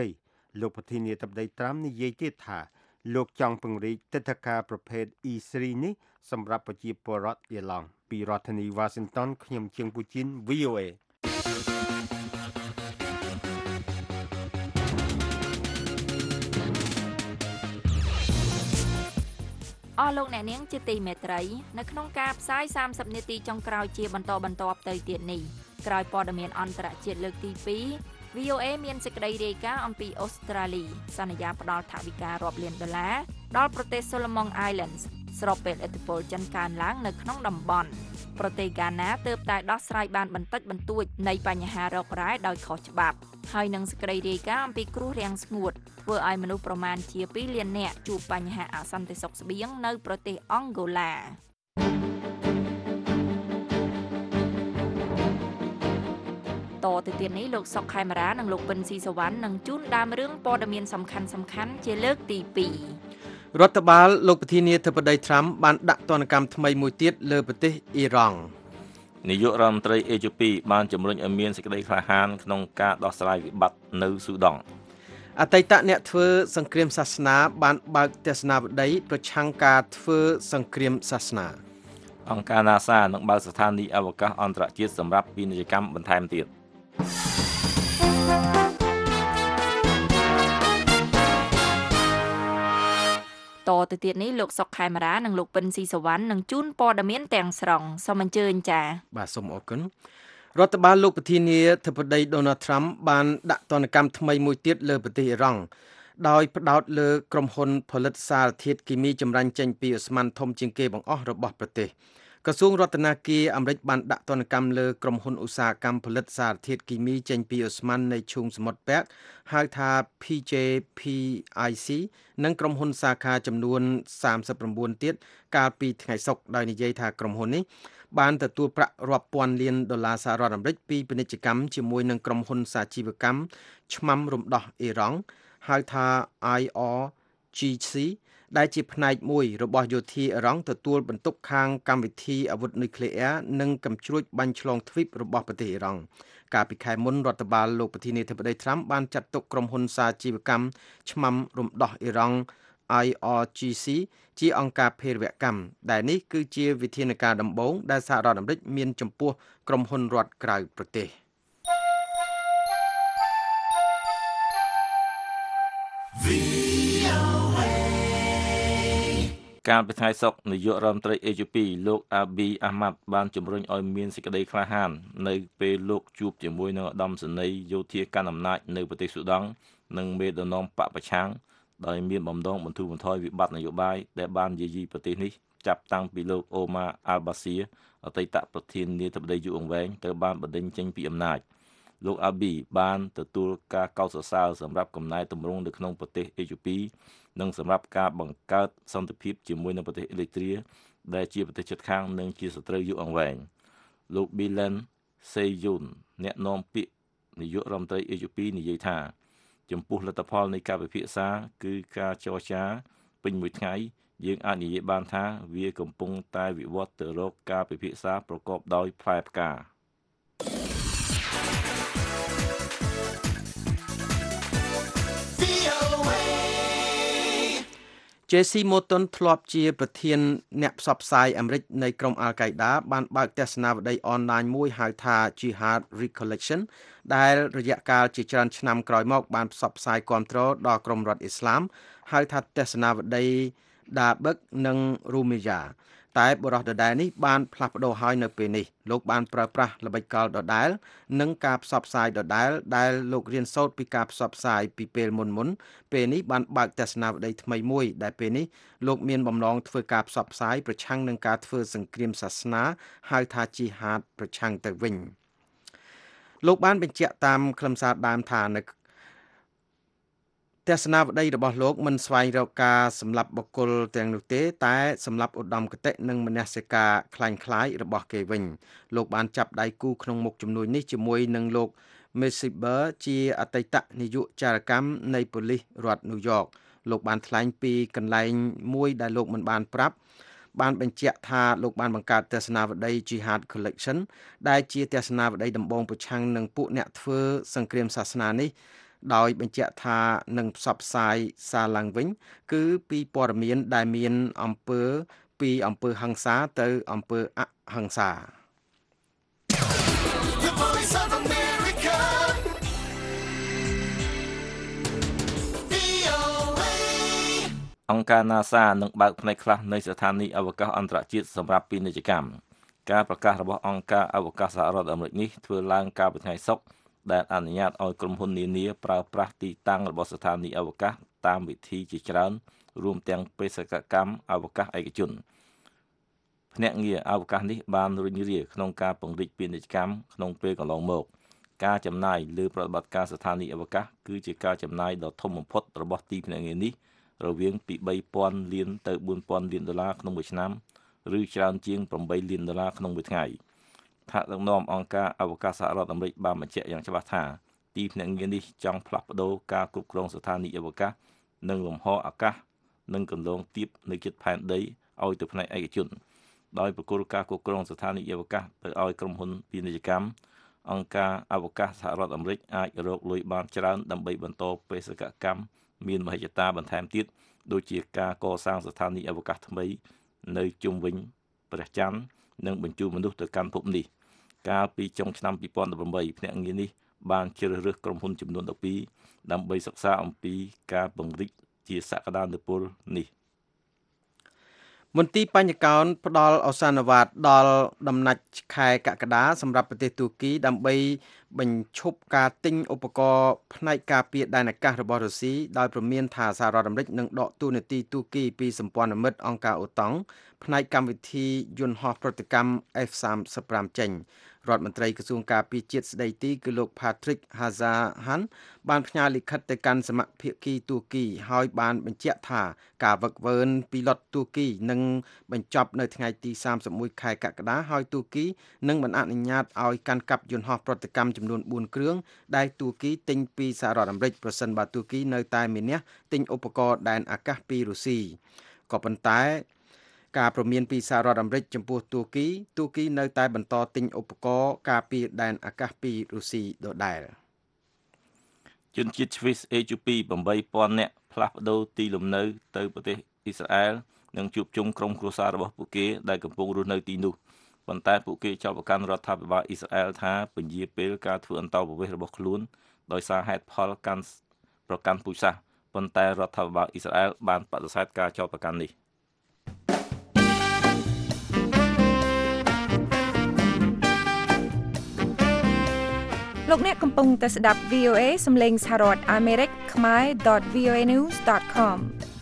លោកប្រធានាធិបតីត្រាំនិយាយទៀតថាលោកចង់ពង្រីកទិដ្ឋាការប្រភេទ E 3 នេះសម្រាប់ប្រជាពលរដ្ឋអ៊ីឡង់ពីរដ្ឋធានី Washington ខ្ញុំជើងពូជីន V O A អស់លោកអ្នកនាងជាទីមេត្រីនៅក្នុងការផ្សាយសាមសិបនាទីចុងក្រោយជាបន្តបន្ទាប់ទៅទៀតនេះក្រោយព័ត៌មានអន្តរជាតិលើកទីពីរ V O A មានសេចក្តីរាយការណ៍អំពីអូស្ត្រាលីសន្យាផ្តល់ថវិការាប់លានដុល្លារដល់ប្រទេស Solomon Islands ស្របពេលឥទ្ធិពលចិនកើនឡើងនៅក្នុងតំបន់ប្រទេសហ្គាណាទើបតែដោះស្រាយបានបន្តិចបន្តួចនៃបញ្ហារ៉ុករ៉ែដោយខុសច្បាប់ហើយនឹងសេចក្តីរាយការណ៍អំពីគ្រោះរាំងស្ងួតធ្វើឲ្យមនុស្សប្រមាណជាពីរលាននាក់ជួបបញ្ហាអសន្តិសុខស្បៀងនៅប្រទេសអង់ហ្គោឡាតទៅទៀតនេះលោកសុកខេមរានិងលោកពិនស៊ីសវណ្ណនឹងជូនដើមរឿងព័ត៌មានសំខាន់សំខាន់ជាលើកទីពីររដ្ឋបាលលោកប្រធានាធិបតីត្រាំបានដាក់ទណ្ឌកម្មថ្មីមួយទៀតលើប្រទេសអ៊ីរ៉ង់នាយករដ្ឋមន្ត្រីអេជូពីបានជំរុញឲ្យមានសេចក្តីក្លាហានក្នុងការដោះស្រាយវិបត្តិនៅស៊ូដង់អតីតអ្នកធ្វើសង្គ្រាមសាសនាបានបើកទស្សនាវដ្តីប្រឆាំងការធ្វើសង្គ្រាមសាសនាអង្គការ NASA នឹងបើកស្ថានីយ៍អវកាសអន្តរជាតិសម្រាប់ពាណិជ្ជកម្មបន្ថែមទៀតតទៅទៀតនេះលោកសុកខេមរានិងលោកពិនស៊ីសវណ្ណនឹងជូនព័ត៌មានទាំងស្រុងសូមអញ្ជើញចា៎បាទសូមអរគុណរដ្ឋបាលលោកប្រធានាធិបតី Donald Trump បានដាក់ទណ្ឌកម្មថ្មីមួយទៀតលើប្រទេសអ៊ីរ៉ង់ដោយផ្ដោតលើក្រុមហ៊ុនផលិតសារធាតុគីមីចម្រាញ់ចេញពីឧស្ម័នធំជាងគេបង្អស់របស់ប្រទេសក្រសួងរដ្ឋាភិបាលអាមេរិកបានដាក់ទណ្ឌកម្មលើក្រុមហ៊ុនឧស្សាហកម្មផលិតសារធាតុគីមីចេញពីឧស្ម័ននៃឈូងសមុទ្រពាក់ហៅថា P J P I C និងក្រុមហ៊ុនសាខាចំនួនសាមសិប៩ទៀតកាលពីថ្ងៃសុក្រដោយនិយាយថាក្រុមហ៊ុននេះបានទទួលប្រាក់រាប់ពាន់លានដុល្លារសហរដ្ឋអាមេរិកពីពាណិជ្ជកម្មជាមួយនឹងក្រុមហ៊ុនសាជីវកម្មឆ្មាំរំដោះអ៊ីរ៉ង់ហៅថា I R G C ដែលជាផ្នែកមួយរបស់យោធាអ៊ីរ៉ង់ទទួលបន្ទុកខាងកម្មវិធីអាវុធនុយក្លេអ៊ែរនិងកាំជ្រួចបាញ់ឆ្លងទ្វីបរបស់ប្រទេសអ៊ីរ៉ង់កាលពីខែមុនរដ្ឋបាលលោកប្រធានាធិបតីត្រាំបានចាត់ទុកក្រុមហ៊ុនសាជីវកម្មឆ្មាំរំដោះអ៊ីរ៉ង់ I R G C ជាអង្គការភេរវកម្មដែលនេះគឺជាវិធានការដំបូងដែលសហរដ្ឋអាមេរិកមានចំពោះក្រុមហ៊ុនរដ្ឋក្រៅប្រទេសកាលពីថ្ងៃសុក្រនាយករដ្ឋមន្ត្រីអេជូពីលោកអាប៊ីអាម៉ាត់បានជំរុញឲ្យមានសេចក្តីក្លាហាននៅពេលលោកជួបជាមួយនឹងឧត្តមសេនីយ៍យោធាកាន់អំណាចនៅប្រទេសស៊ូដង់និងមេដឹកនាំបកប្រឆាំងដោយមានបំណងបន្ធូរបន្ថយវិបត្តិនយោបាយដែលបានយាយីប្រទេសនេះចាប់តាំងពីលោកអូម៉ាអាល់បាសៀអតីតប្រធានាធិបតីយូរអង្វែងត្រូវបានបណ្តេញចេញពីអំណាចលោកអាប៊ីបានទទួលការកោតសរសើរសម្រាប់កំណែទម្រង់នៅក្នុងប្រទេសអេជូពីនិងសម្រាប់ការបង្កើតសន្តិភាពជាមួយនឹងប្រទេសអេរីត្រាដែលជាប្រទេសជិតខាងនិងជាសត្រូវយូរអង្វែងលោក Bilen Seyun អ្នកនាំពាក្យនាយករដ្ឋមន្ត្រីអេជូពីនិយាយថាចំពោះលទ្ធផលនៃការពិភាក្សាគឺការចរចាពេញមួយថ្ងៃយើងអាចនិយាយបានថាវាកំពុងតែវិវត្តទៅរកការពិភាក្សាប្រកបដោយផ្លែផ្កា Jesse Morton ធ្លាប់ជាប្រធានអ្នកផ្សព្វផ្សាយអាមេរិកនៃក្រុម Al-Qaeda បានបើកទស្សនាវដ្តីអនឡាញមួយហៅថា Jihad Recollection ដែលរយៈកាលជាច្រើនឆ្នាំក្រោយមកបានផ្សព្វផ្សាយគាំទ្រដល់ក្រុមរដ្ឋអ៊ីស្លាមហៅថាទស្សនាវដ្តី Dabak និង Rumiyah តែបរិះដដែលនេះបានផ្លាស់ប្ដូរហើយនៅពេលនេះលោកបានប្រើប្រាស់ល្បិចកលដដែលនិងការផ្សព្វផ្សាយដដែលដែលលោករៀនសូត្រពីការផ្សព្វផ្សាយពីពេលមុនមុនពេលនេះបានបើកទស្សនាវដ្តីថ្មីមួយដែលពេលនេះលោកមានបំណងធ្វើការផ្សព្វផ្សាយប្រឆាំងនឹងការធ្វើសង្គ្រាមសាសនាហៅថា Jihad ប្រឆាំងទៅវិញលោកបានបញ្ជាក់តាមខ្លឹមសារដើមថានៅទស្សនាវដ្តីរបស់លោកមិនស្វែងរកការសម្លាប់បុគ្គលទាំងនោះទេតែសម្លាប់ឧត្តមគតិនិងមនសិការคล้ายៗរបស់គេវិញលោកបានចាប់ដៃគូក្នុងមុខជំនួយនេះជាមួយនឹងលោក Mesiber ជាអតីតនាយកចារកម្មនៃប៉ូលីសរដ្ឋញូវយ៉កលោកបានថ្លែងពីកន្លែងមួយដែលលោកមិនបានប្រាប់បានបញ្ជាក់ថាលោកបានបង្កើតទស្សនាវដ្តី Jihad Collection ដែលជាទស្សនាវដ្តីដំបូងប្រឆាំងនឹងពួកអ្នកធ្វើសង្គ្រាមសាសនានេះដោយបញ្ជាក់ថានឹងផ្សព្វផ្សាយសារឡើងវិញគឺពីព័ត៌មានដែលមានអំពើពីអំពើហិង្សាទៅអំពើអហិង្សា The Voice of America. អង្គការ NASA នឹងបើកផ្នែកខ្លះនៃស្ថានីយ៍អវកាសអន្តរជាតិសម្រាប់ពាណិជ្ជកម្មការប្រកាសរបស់អង្គការអវកាសសហរដ្ឋអាមេរិកនេះធ្វើឡើងកាលពីថ្ងៃសុក្រដែលអនុញ្ញាតឲ្យក្រុមហ៊ុននានាប្រើប្រាស់ទីតាំងរបស់ស្ថានីយ៍អវកាសតាមវិធីជាច្រើនរួមទាំងបេសកកម្មអវកាសឯកជនភ្នាក់ងារអវកាសនេះបានរុញរាក្នុងការពង្រីកពាណិជ្ជកម្មក្នុងពេលកន្លងមកការចំណាយលើប្រតិបត្តិការស្ថានីយ៍អវកាសគឺជាការចំណាយដ៏ធំបំផុតរបស់ទីភ្នាក់ងារនេះរវាងពីបីពាន់លានទៅបួនពាន់លានដុល្លារក្នុងមួយឆ្នាំឬច្រើនជាងប្រាំបីលានដុល្លារក្នុងមួយថ្ងៃថាដឹកនាំអង្គការអវកាសសហរដ្ឋអាមេរិកបានបញ្ជាក់យ៉ាងច្បាស់ថាទីភ្នាក់ងារនេះចង់ផ្លាស់ប្ដូរការគ្រប់គ្រងស្ថានីយ៍អវកាសនិងលំហអាកាសនិងគន្លងទាបនៅជិតផែនដីឲ្យទៅផ្នែកឯកជនដោយប្រគល់ការគ្រប់គ្រងស្ថានីយ៍អវកាសទៅឲ្យក្រុមហ៊ុនពាណិជ្ជកម្មអង្គការអវកាសសហរដ្ឋអាមេរិកអាចរកលុយបានច្រើនដើម្បីបន្តបេសកកម្មមានមហិច្ឆតាបន្ថែមទៀតដូចជាការកសាងស្ថានីយ៍អវកាសថ្មីនៅជុំវិញព្រះច័ន្ទនិងបញ្ជូនមនុស្សទៅកាន់ភពនេះកាលពីចុងឆ្នាំពីរពាន់ប្រាំបីភ្នាក់ងារនេះបានជ្រើសរើសក្រុមហ៊ុនចំនួនដប់ពីរដើម្បីសិក្សាអំពីការពង្រីកជាសក្តានុពលនេះមន្ទីរបញ្ញកោណផ្ដល់ឱសានវត្តដល់ដំណាច់ខែកក្កដាសម្រាប់ប្រទេសទូគីដើម្បីបញ្ឈប់ការទិញឧបករណ៍ផ្នែកការពារដែនអាកាសរបស់រុស្ស៊ីដោយព្រមានថាសហរដ្ឋអាមេរិកនឹងដកតួនាទីទូគីពីសម្ព័ន្ធមិត្តអង្គការអូតង់ផ្នែកកម្មវិធីយន្តហោះប្រតិកម្ម អេហ្វ សាមសិបប្រាំ ចេញរដ្ឋមន្ត្រីក្រសួងការពារជាតិស្ដីទីគឺលោក Patrick Hazahan បានផ្ញើលិខិតទៅកាន់សមាជិកទូគីហើយបានបញ្ជាក់ថាការវឹកវើពីលុតទូគីនឹងបញ្ចប់នៅថ្ងៃទីសាមសិបមួយខែកក្កដាហើយទូគីនឹងមិនអនុញ្ញាតឲ្យកាន់កាប់យន្តហោះប្រតិកម្មចំនួនបួនគ្រឿងដែលទូគីទិញពីសហរដ្ឋអាមេរិកប្រសិនបើទូគីនៅតែមានះទិញឧបករណ៍ដែនអាកាសពីរុស្ស៊ីក៏ប៉ុន្តែការព្រមានពីសហរដ្ឋអាមេរិកចំពោះទូគីទូគីនៅតែបន្តទិញឧបករណ៍ការពារដែនអាកាសពីរុស្ស៊ីដដែលជនជាតិស្វីស A ជូពី ប្រាំបីពាន់ នាក់ផ្លាស់ប្ដូរទីលំនៅទៅប្រទេសអ៊ីស្រាអែលនិងជួបជុំក្រុមគ្រួសាររបស់ពួកគេដែលកំពុងរស់នៅទីនោះប៉ុន្តែពួកគេចោទប្រកាន់រដ្ឋាភិបាលអ៊ីស្រាអែលថាពន្យាពេលការធ្វើអន្តោប្រវេសន៍របស់ខ្លួនដោយសារហេតុផលកាន់ប្រកាន់ពូជសាសន៍ប៉ុន្តែរដ្ឋាភិបាលអ៊ីស្រាអែលបានបដិសេធការចោទប្រកាន់នេះលោកអ្នកកំពុងតែស្ដាប់ វី អូ អេ សំឡេងសហរដ្ឋអាមេរិកខ្មែរ .voanews ដត com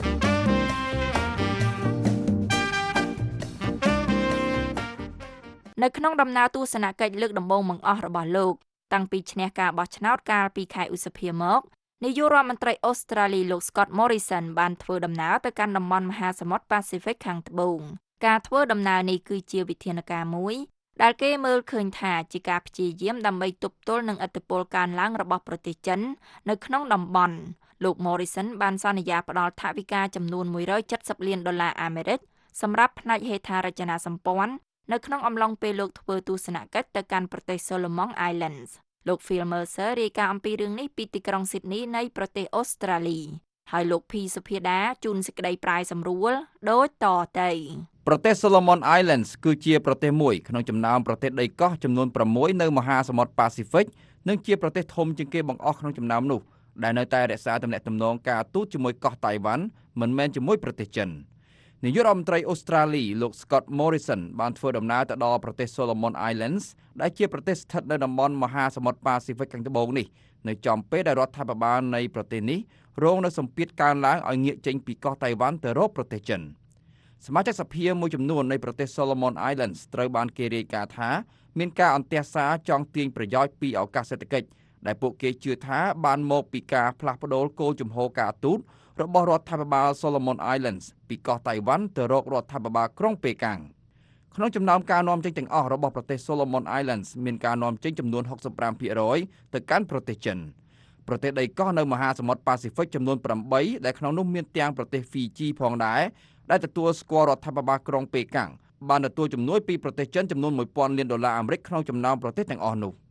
នៅក្នុងដំណើរទស្សនកិច្ចលើកដំបូងបង្អស់របស់លោកតាំងពីឈ្នះការបោះឆ្នោតកាលពីខែឧសភាមកនាយករដ្ឋមន្ត្រីអូស្ត្រាលីលោក Scott Morrison បានធ្វើដំណើរទៅកាន់តំបន់មហាសមុទ្រ Pacific ខាងត្បូងការធ្វើដំណើរនេះគឺជាវិធានការមួយដែលគេមើលឃើញថាជាការព្យាយាមដើម្បីទប់ទល់នឹងឥទ្ធិពលកើនឡើងរបស់ប្រទេសចិននៅក្នុងតំបន់លោក Morrison បានសន្យាផ្ដល់ថវិកាចំនួនមួយរយចិតសិបលានដុល្លារអាមេរិកសម្រាប់ផ្នែកហេដ្ឋារចនាសម្ព័ន្ធនៅក្នុងអំឡុងពេលលោកធ្វើទស្សនកិច្ចទៅកាន់ប្រទេស Solomon Islands លោក Phil Mercer រាយការណ៍អំពីរឿងនេះពីទីក្រុង Sydney នៃប្រទេសអូស្ត្រាលីហើយលោក P សុភាដាជូនសេចក្តីប្រាយសម្រួលដូចតទៅប្រទេស Solomon Islands គឺជាប្រទេសមួយក្នុងចំណោមប្រទេសដីកោះចំនួនប្រាំមួយនៅមហាសមុទ្រ Pacific និងជាប្រទេសធំជាងគេបង្អស់ក្នុងចំណោមនោះដែលនៅតែរក្សាទំនាក់ទំនងការទូតជាមួយកោះតៃវ៉ាន់មិនមែនជាមួយប្រទេសចិននាយករដ្ឋមន្ត្រីអូស្ត្រាលីលោក Scott Morrison បានធ្វើដំណើរទៅដល់ប្រទេស Solomon Islands ដែលជាប្រទេសស្ថិតនៅតំបន់មហាសមុទ្រ Pacific ខាងត្បូងនេះនៅចំពេលដែលរដ្ឋាភិបាលនៃប្រទេសនេះរងនៅសម្ពាធកើនឡើងឲ្យងាកចេញពីកោះតៃវ៉ាន់ទៅរកប្រទេសចិនសមាជិកសភាមួយចំនួននៃប្រទេស Solomon Islands ត្រូវបានគេរាយការណ៍ថាមានការអន្ទះសារចង់ទាញប្រយោជន៍ពីឱកាសសេដ្ឋកិច្ចដែលពួកគេជឿថាបានមកពីការផ្លាស់ប្ដូរគោលជំហរការទូតរបស់រដ្ឋាភិបាល Solomon Islands ពីកោះតៃវ៉ាន់ទៅរករដ្ឋាភិបាលក្រុងប៉េកាំងក្នុងចំណោមការនាំចេញទាំងអស់របស់ប្រទេស Solomon Islands មានការនាំចេញចំនួនហុកសិបប្រាំភាគរយទៅកាន់ប្រទេសចិនប្រទេសដីកោះនៅមហាសមុទ្រ Pacific ចំនួនប្រាំបីដែលក្នុងនោះមានទាំងប្រទេស Fiji ផងដែរដែលទទួលស្គាល់រដ្ឋាភិបាលក្រុងប៉េកាំងបានទទួលជំនួយពីប្រទេសចិនចំនួនមួយពាន់លានដុល្លារអាមេរិកក្នុងចំណោមប្រទេសទាំងអស់នោះ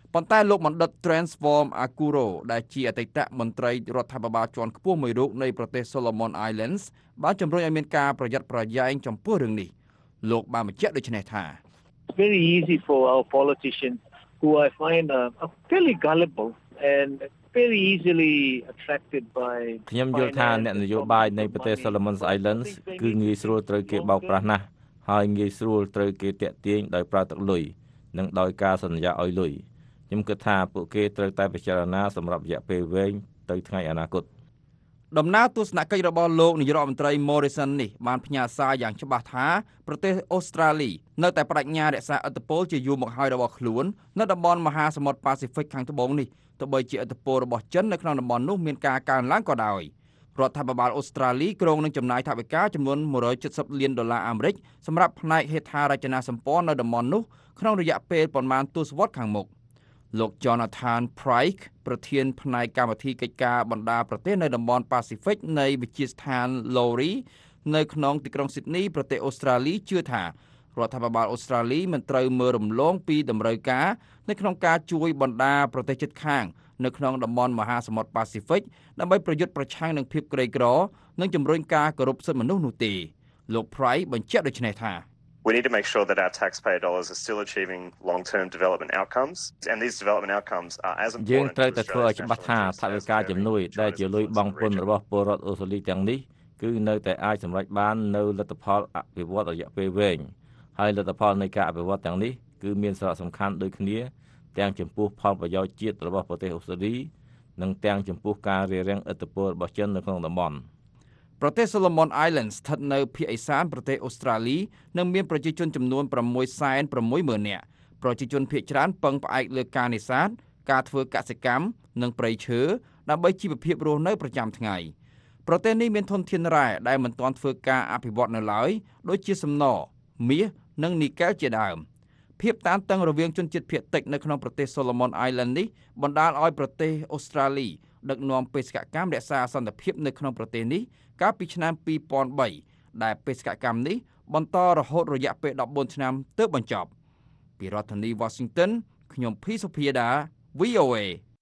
ប៉ុន្តែលោកបណ្ឌិត Transform Akuro ដែលជាអតីតមន្ត្រីរដ្ឋាភិបាលជាន់ខ្ពស់មួយរូបនៃប្រទេស Solomon Islands បានជំរុញឲ្យមានការប្រយ័ត្នប្រយែងចំពោះរឿងនេះលោកបានបញ្ជាក់ដូចនេះថា Very easy for our politicians who I find uh, are fairly gullible and very easily attracted by ខ្ញុំយល់ថាអ្នកនយោបាយនៃប្រទេស Solomon Islands គឺងាយស្រួលត្រូវគេបោកប្រាស់ណាស់ហើយងាយស្រួលត្រូវគេទាក់ទាញដោយប្រើទឹកលុយនិងដោយការសន្យាឲ្យលុយខ្ញុំគិតថាពួកគេត្រូវតែពិចារណាសម្រាប់រយៈពេលវែងទៅថ្ងៃអនាគតដំណើរទស្សនកិច្ចរបស់លោកនាយករដ្ឋមន្ត្រី Morrison នេះបានផ្ញើសារយ៉ាងច្បាស់ថាប្រទេសអូស្ត្រាលីនៅតែបដិញ្ញារក្សាឥទ្ធិពលជាយូរមកហើយរបស់ខ្លួននៅតំបន់មហាសមុទ្រប៉ាស៊ីហ្វិកខាងត្បូងនេះទោះបីជាឥទ្ធិពលរបស់ចិននៅក្នុងតំបន់នោះមានការកើនឡើងក៏ដោយរដ្ឋាភិបាលអូស្ត្រាលីគ្រោងនឹងចំណាយថវិកាចំនួនone hundred seventyលានដុល្លារអាមេរិកសម្រាប់ផ្នែកហេដ្ឋារចនាសម្ព័ន្ធនៅតំបន់នោះក្នុងរយៈពេលប្រមាណទសវត្សរ៍ខាងមុខលោក Jonathan Pryke ប្រធានផ្នែកកម្មវិធីកិច្ចការបណ្ដាប្រទេសនៅតំបន់ប៉ាស៊ីហ្វិកនៃវិទ្យាស្ថាន Lowry នៅក្នុងទីក្រុង Sydney ប្រទេសអូស្ត្រាលីជឿថារដ្ឋាភិបាលអូស្ត្រាលីមិនត្រូវមើលរំលងពីតម្រូវការនៅក្នុងការជួយបណ្ដាប្រទេសជិតខាងនៅក្នុងតំបន់មហាសមុទ្រប៉ាស៊ីហ្វិកដើម្បីប្រយុទ្ធប្រឆាំងនឹងភាពក្រីក្រនិងជំរុញការគោរពសិទ្ធិមនុស្សនោះទេលោក Pryke បញ្ជាក់ដូចនេះថា We need to make sure that our taxpayer dollars are still achieving long-term development outcomes and these development outcomes are as important យើងត្រូវតែធ្វើឲ្យច្បាស់ថាថវិកាជំនួយដែលជាលុយបង់ពន្ធរបស់ពលរដ្ឋអូស្ត្រាលីទាំងនេះគឺនៅតែអាចសម្រេចបាននៅលទ្ធផលអភិវឌ្ឍរយៈពេលវែងហើយលទ្ធផលនៃការអភិវឌ្ឍទាំងនេះគឺមានសារៈសំខាន់ដូចគ្នាទាំងចំពោះផលប្រយោជន៍ជាតិរបស់ប្រទេសអូស្ត្រាលីនិងទាំងចំពោះការរារាំងឥទ្ធិពលរបស់ចិននៅក្នុងតំបន់ប្រទេស Solomon Islands ស្ថិតនៅភាគឦសានប្រទេសអូស្ត្រាលីនិងមានប្រជាជនចំនួនsixសែនsixម៉ឺននាក់ប្រជាជនភាគច្រើនពឹងផ្អែកលើការនេសាទការធ្វើកសិកម្មនិងព្រៃឈើដើម្បីជីវភាពរស់នៅប្រចាំថ្ងៃប្រទេសនេះមានធនធានរ៉ែដែលមិនទាន់ធ្វើការអភិវឌ្ឍនៅឡើយដូចជាសំណមាសនិងនីកែលជាដើមភាពតានតឹងរវាងជនជាតិភាគតិចនៅក្នុងប្រទេស Solomon Island នេះបណ្ដាលឲ្យប្រទេសអូស្ត្រាលីដឹកនាំបេសកកម្មរក្សាសន្តិភាពនៅក្នុងប្រទេសនេះកាលពីឆ្នាំtwo thousand threeដែលបេសកកម្មនេះបន្តរហូតរយៈពេលfourteenឆ្នាំទើបបញ្ចប់ពីរដ្ឋធានី Washington ខ្ញុំភីសុភាដា V O A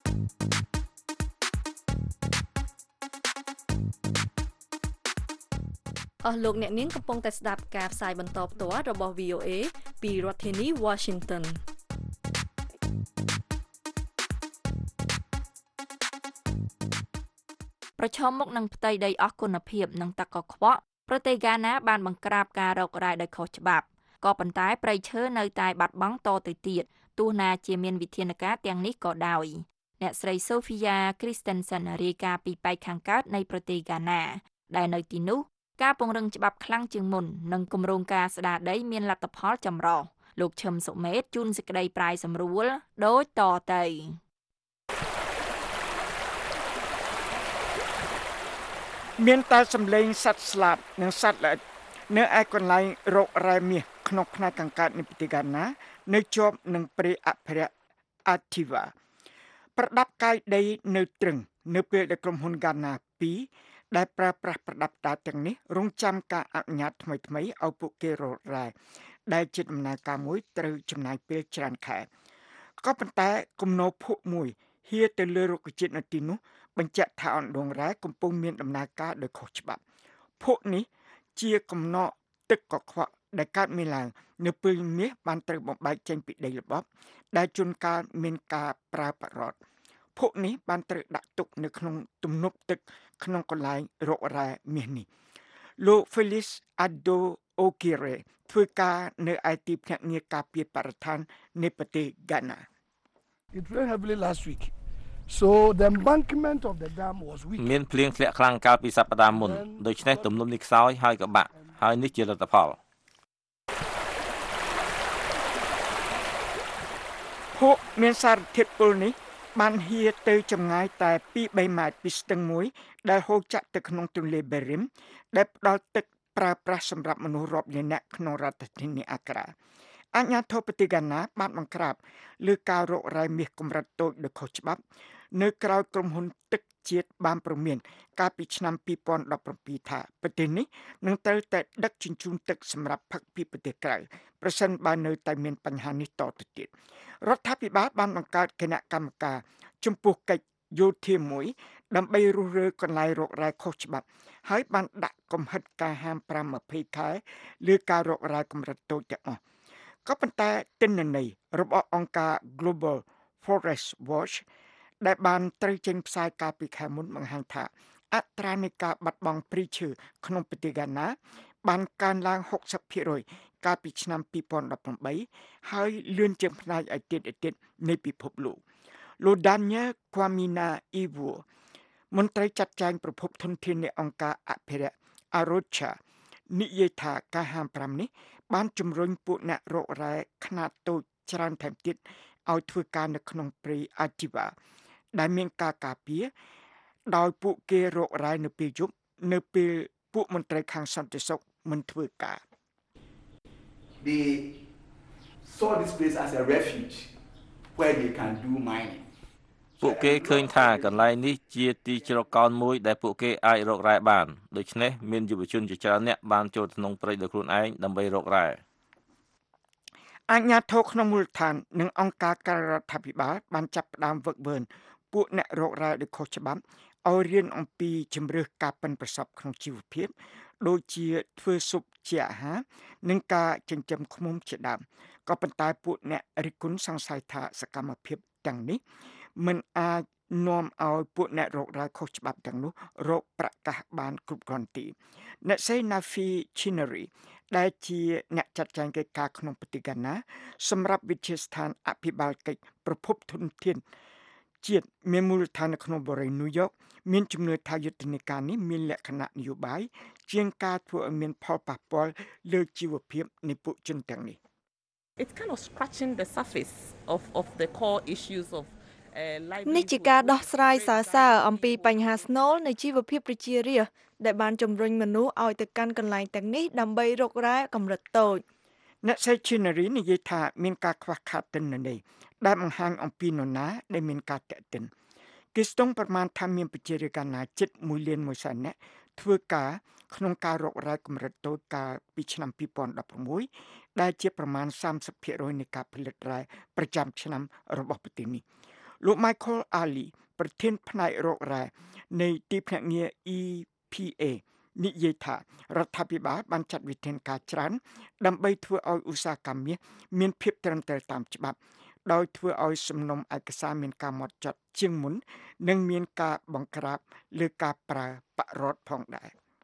អស់លោកអ្នកនាងកំពុងតែស្ដាប់ការផ្សាយបន្តផ្ទាល់របស់ V O A ពីរដ្ឋធានី Washington ប្រឈមមុខនឹងផ្ទៃដីអស់គុណភាពនិងទឹកកខ្វក់ប្រទេសហ្គាណាបានបង្ក្រាបការរករ៉ែដោយខុសច្បាប់ក៏ប៉ុន្តែព្រៃឈើនៅតែបាត់បង់តទៅទៀតទោះណាជាមានវិធានការទាំងនេះក៏ដោយអ្នកស្រី Sophia Christensen រាយការណ៍ពីប៉ែកខាងកើតនៃប្រទេសហ្គាណាដែលនៅទីនោះការពង្រឹងច្បាប់ខ្លាំងជាងមុននិងគម្រោងការស្ដារដីមានលទ្ធផលចម្រុះលោកឈឹមសុមេតជូនសេចក្តីប្រាយសម្រួលដូចតទៅមានតែសម្លេងសត្វស្លាបនិងសត្វល្អិតនៅឯកន្លែងរករ៉ែមាសក្នុងផ្នែកខាងកើតនៃប្រទេសហ្គាណានៅជាប់នឹងព្រៃអភិរក្ស Activa ប្រដាប់កាយដីនៅទ្រឹងនៅពេលដែលក្រុមហ៊ុនហ្គាណាtwoដែលប្រើប្រាស់ប្រដាប់តាទាំងនេះរងចាំការអនុញ្ញាតថ្មីៗឲ្យពួកគេរករ៉ែដែលជាដំណើរការមួយត្រូវចំណាយពេលច្រើនខែក៏ប៉ុន្តែគំនរភក់មួយហៀទៅលើរុក្ខជាតិនៅទីនោះបញ្ជាក់ថាអណ្ដូងរ៉ែកំពុងមានដំណើរការដោយខុសច្បាប់ភក់នេះជាកំណកទឹកកខ្វក់ដែលកើតមានឡើងនៅពេលមាសបានត្រូវបំបែកចេញពីដីល្បាប់ដែលជួនកាលមានការប្រើបរតភក់នេះបានត្រូវដាក់ទុកនៅក្នុងទំនប់ទឹកក្នុងកន្លែងរករ៉ែមាសនេះលោក Felix Ado Okire ធ្វើការនៅឯទីភ្នាក់ងារការពារបរិស្ថាននៃប្រទេស Ghana It rained heavily last week so the embankment of the dam was weak មានភ្លៀងធ្លាក់ខ្លាំងកាលពីសប្តាហ៍មុនដូច្នេះទំនប់នេះខ្សោយហើយក៏បាក់ហើយនេះជាលទ្ធផលភក់មានសារធាតុពុលនេះបានហៀទៅចម្ងាយតែtwo to threeម៉ែត្រពីស្ទឹងមួយដែលហូរចាក់ទៅក្នុងទន្លេ Berim ដែលផ្ដល់ទឹកប្រើប្រាស់សម្រាប់មនុស្សរាប់លាននាក់ក្នុងរដ្ឋធានីអាក្រាអាជ្ញាធរប្រទេសហ្គាណាបានបង្ក្រាបលើការរករ៉ែមាសកម្រិតតូចដោយខុសច្បាប់នៅក្រៅក្រុមហ៊ុនទឹកជាតិបានប្រមានកាលពីឆ្នាំពីរពាន់ដប់ប្រាំពីរថាប្រទេសនេះនឹងត្រូវតែដឹកជញ្ជូនទឹកសម្រាប់ផឹកពីប្រទេសក្រៅប្រសិនបើនៅតែមានបញ្ហានេះតទៅទៀតរដ្ឋាភិបាលបានបង្កើតគណៈកម្មការចំពោះកិច្ចយោធាមួយដើម្បីរុះរើកន្លែងរករ៉ែខុសច្បាប់ហើយបានដាក់កំហិតការហាមប្រាំยี่สิบខែលើការរករ៉ែកម្រិតតូចទាំងអស់ក៏ប៉ុន្តែទិន្នន័យរបស់អង្គការ Global Forest Watch ដែលបានត្រូវចេញផ្សាយកាលពីខែមុនបង្ហាញថាអត្រានៃការបាត់បង់ព្រៃឈើក្នុងប្រទេសហ្គាណាបានកើនឡើង sixty percent កាលពីឆ្នាំtwo thousand eighteen ហើយលឿនជាងផ្នែកឯទៀតឯទៀតនៃពិភពលោកលោក Daniel Kwamina Ivo មន្ត្រីចាត់ចែងប្រភពធនធាននៃអង្គការអភិរក្ស Arocha និយាយថាការហាមប្រាំនេះបានជំរុញពួកអ្នករករ៉ែខ្នាតតូចច្រើនថែមទៀតឲ្យធ្វើការនៅក្នុងព្រៃអាជីវ៉ាដែលមានការការពារដោយពួកគេរករ៉ែនៅពេលយប់នៅពេលពួកមន្ត្រីខាងសន្តិសុខមិនធ្វើការ They saw this place as a refuge where they can do mining ពួកគេឃើញថាកន្លែងនេះជាទីជ្រកកោនមួយដែលពួកគេអាចរករ៉ែបានដូច្នេះមានយុវជនជាច្រើនអ្នកបានចូលក្នុងព្រៃដោយខ្លួនឯងដើម្បីរករ៉ែអាជ្ញាធរក្នុងមូលដ្ឋាននិងអង្គការក្រៅរដ្ឋាភិបាលបានចាប់ផ្ដើមវឹកវើពួកអ្នករករ៉ែដោយខុសច្បាប់ឲ្យរៀនអំពីជំរឿសការប៉ិនប្រសពក្នុងជីវភាពដូចជាធ្វើស៊ុបជាអាហារនិងការចិញ្ចឹមឃ្មុំជាដើមក៏ប៉ុន្តែពួកអ្នករិះគន់សង្ស័យថាសកម្មភាពទាំងនេះមិនអាចនាំឲ្យពួកអ្នករករ៉ែខុសច្បាប់ទាំងនោះរកប្រកាសបានគ្រប់គ្រាន់ទេអ្នកស្រី Nafi Chinnery ដែលជាអ្នកចាត់ចែងកិច្ចការក្នុងប្រទេសហ្គាណាសម្រាប់វិទ្យាស្ថានអភិបាលកិច្ចប្រភពធនធានជាតិមានមូលដ្ឋាននៅក្នុងបរិយាញូវយ៉កមានជំនឿថាយុទ្ធនាការនេះមានលក្ខណៈនយោបាយជាងការធ្វើឲ្យមានផលប៉ះពាល់លើជីវភាពនៃពួកជនទាំងនេះ It's kind of scratching the surface of of the core issues of នេះជាការដោះស្រាយសើសើរអំពីបញ្ហាស្នូលនៃជីវភាពប្រជារាស្ត្រដែលបានជំរុញមនុស្សឲ្យទៅកាន់កន្លែងទាំងនេះដើម្បីរករ៉ែកម្រិតតូចអ្នកស្រី Chinnery និយាយថាមានការខ្វះខាតទិន្នន័យដែលបង្ហាញអំពីនរណាដែលមានការតាក់ទិនគេស្ទង់ប្រមាណថាមានប្រជារាស្ត្រកាណាជិតoneលានoneសែននាក់ធ្វើការក្នុងការរករ៉ែកម្រិតតូចកាលពីឆ្នាំtwo thousand sixteenដែលជាប្រមាណthirty percentនៃការផលិតរ៉ែប្រចាំឆ្នាំរបស់ប្រទេសនេះលោក Michael Ali ប្រធានផ្នែករករ៉ែនៃទីភ្នាក់ងារ E P A និយាយថារដ្ឋាភិបាលបានចាត់វិធានការច្រើនដើម្បីធ្វើឲ្យឧស្សាហកម្មមាសមានភាពត្រឹមត្រូវតាមច្បាប់ដោយធ្វើឲ្យសំណុំឯកសារមានការម៉ត់ចត់ជាងមុននិងមានការបង្ក្រាបលើការប្រើបរិវត្តផងដែរ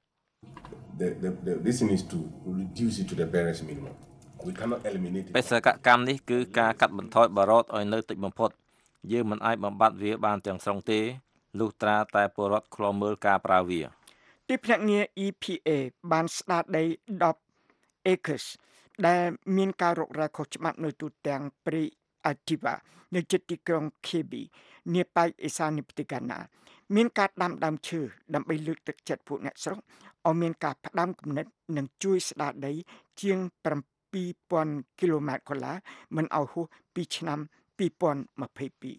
The the the this is to reduce it to the barest minimum. We cannot eliminate it. បេសកកម្មនេះគឺការកាត់បន្ថយបរិវត្តឲ្យនៅតិចបំផុតយើងមិនអាចបំបត្តិវាបានទាំងស្រុងទេលុះត្រាតែពលរដ្ឋឃ្លាំមើលការប្រើវាទីភ្នាក់ងារ E P A បានស្ដារដីten acres ដែលមានការរករ៉ែខុសច្បាប់នៅទូទាំងព្រៃអាជីវ៉ានៅជិតទីក្រុង Kebbi នាប៉ែកឦសាននៃប្រទេសហ្គាណាមានការដាំដើមឈើដើម្បីលើកទឹកចិត្តពួកអ្នកស្រុកឲ្យមានការផ្ដាំគំនិតនិងជួយស្ដារដីជាងseven thousandគីឡូម៉ែត្រកន្លះមិនឲ្យហួសពីឆ្នាំtwo thousand twenty-two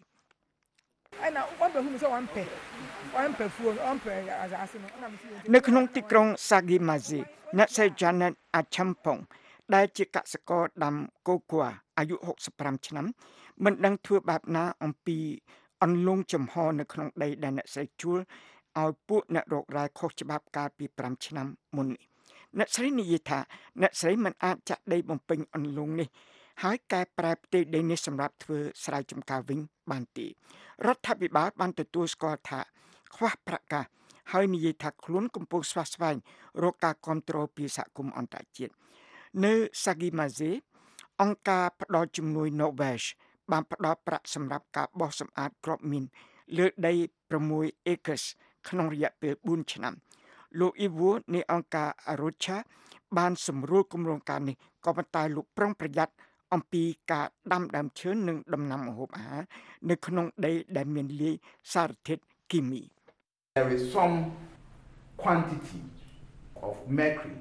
នៅក្នុងទីក្រុង Sagimazi អ្នកស្រី Janet Achampong ដែលជាកសិករដាំកូកូអាយុsixty-fiveឆ្នាំមិនដឹងធ្វើបែបណាអំពីអន្លង់ចំហនៅក្នុងដីដែលអ្នកស្រីជួលឲ្យពួកអ្នករករ៉ែខុសច្បាប់កាលពីfiveឆ្នាំមុននេះអ្នកស្រីនិយាយថាអ្នកស្រីមិនអាចចាក់ដីបំពេញអន្លង់នេះហើយកែប្រែផ្ទៃដីនេះសម្រាប់ធ្វើស្រែចម្ការវិញបានទេរដ្ឋាភិបាលបានទទួលស្គាល់ថាខ្វះប្រកាសហើយនិយាយថាខ្លួនកំពុងស្វះស្វែងរកការគ្រប់គ្រងពីសហគមន៍អន្តរជាតិនៅ Sagimazi អង្គការផ្ដល់ជំនួយ Norway បានផ្ដល់ប្រាក់សម្រាប់ការបោសសម្អាតគ្រាប់មីនលើដីsix acres ក្នុងរយៈពេលfourឆ្នាំលោក Ivo នៃអង្គការ Arocha បានសម្រួលគម្រោងការនេះក៏ប៉ុន្តែលោកប្រុងប្រយ័ត្នអំពីការដាំដើមឈើនិងដំណាំម្ហូបអាហារនៅក្នុងដីដែលមានលាយសារធាតុគីមី There is some quantity of mercury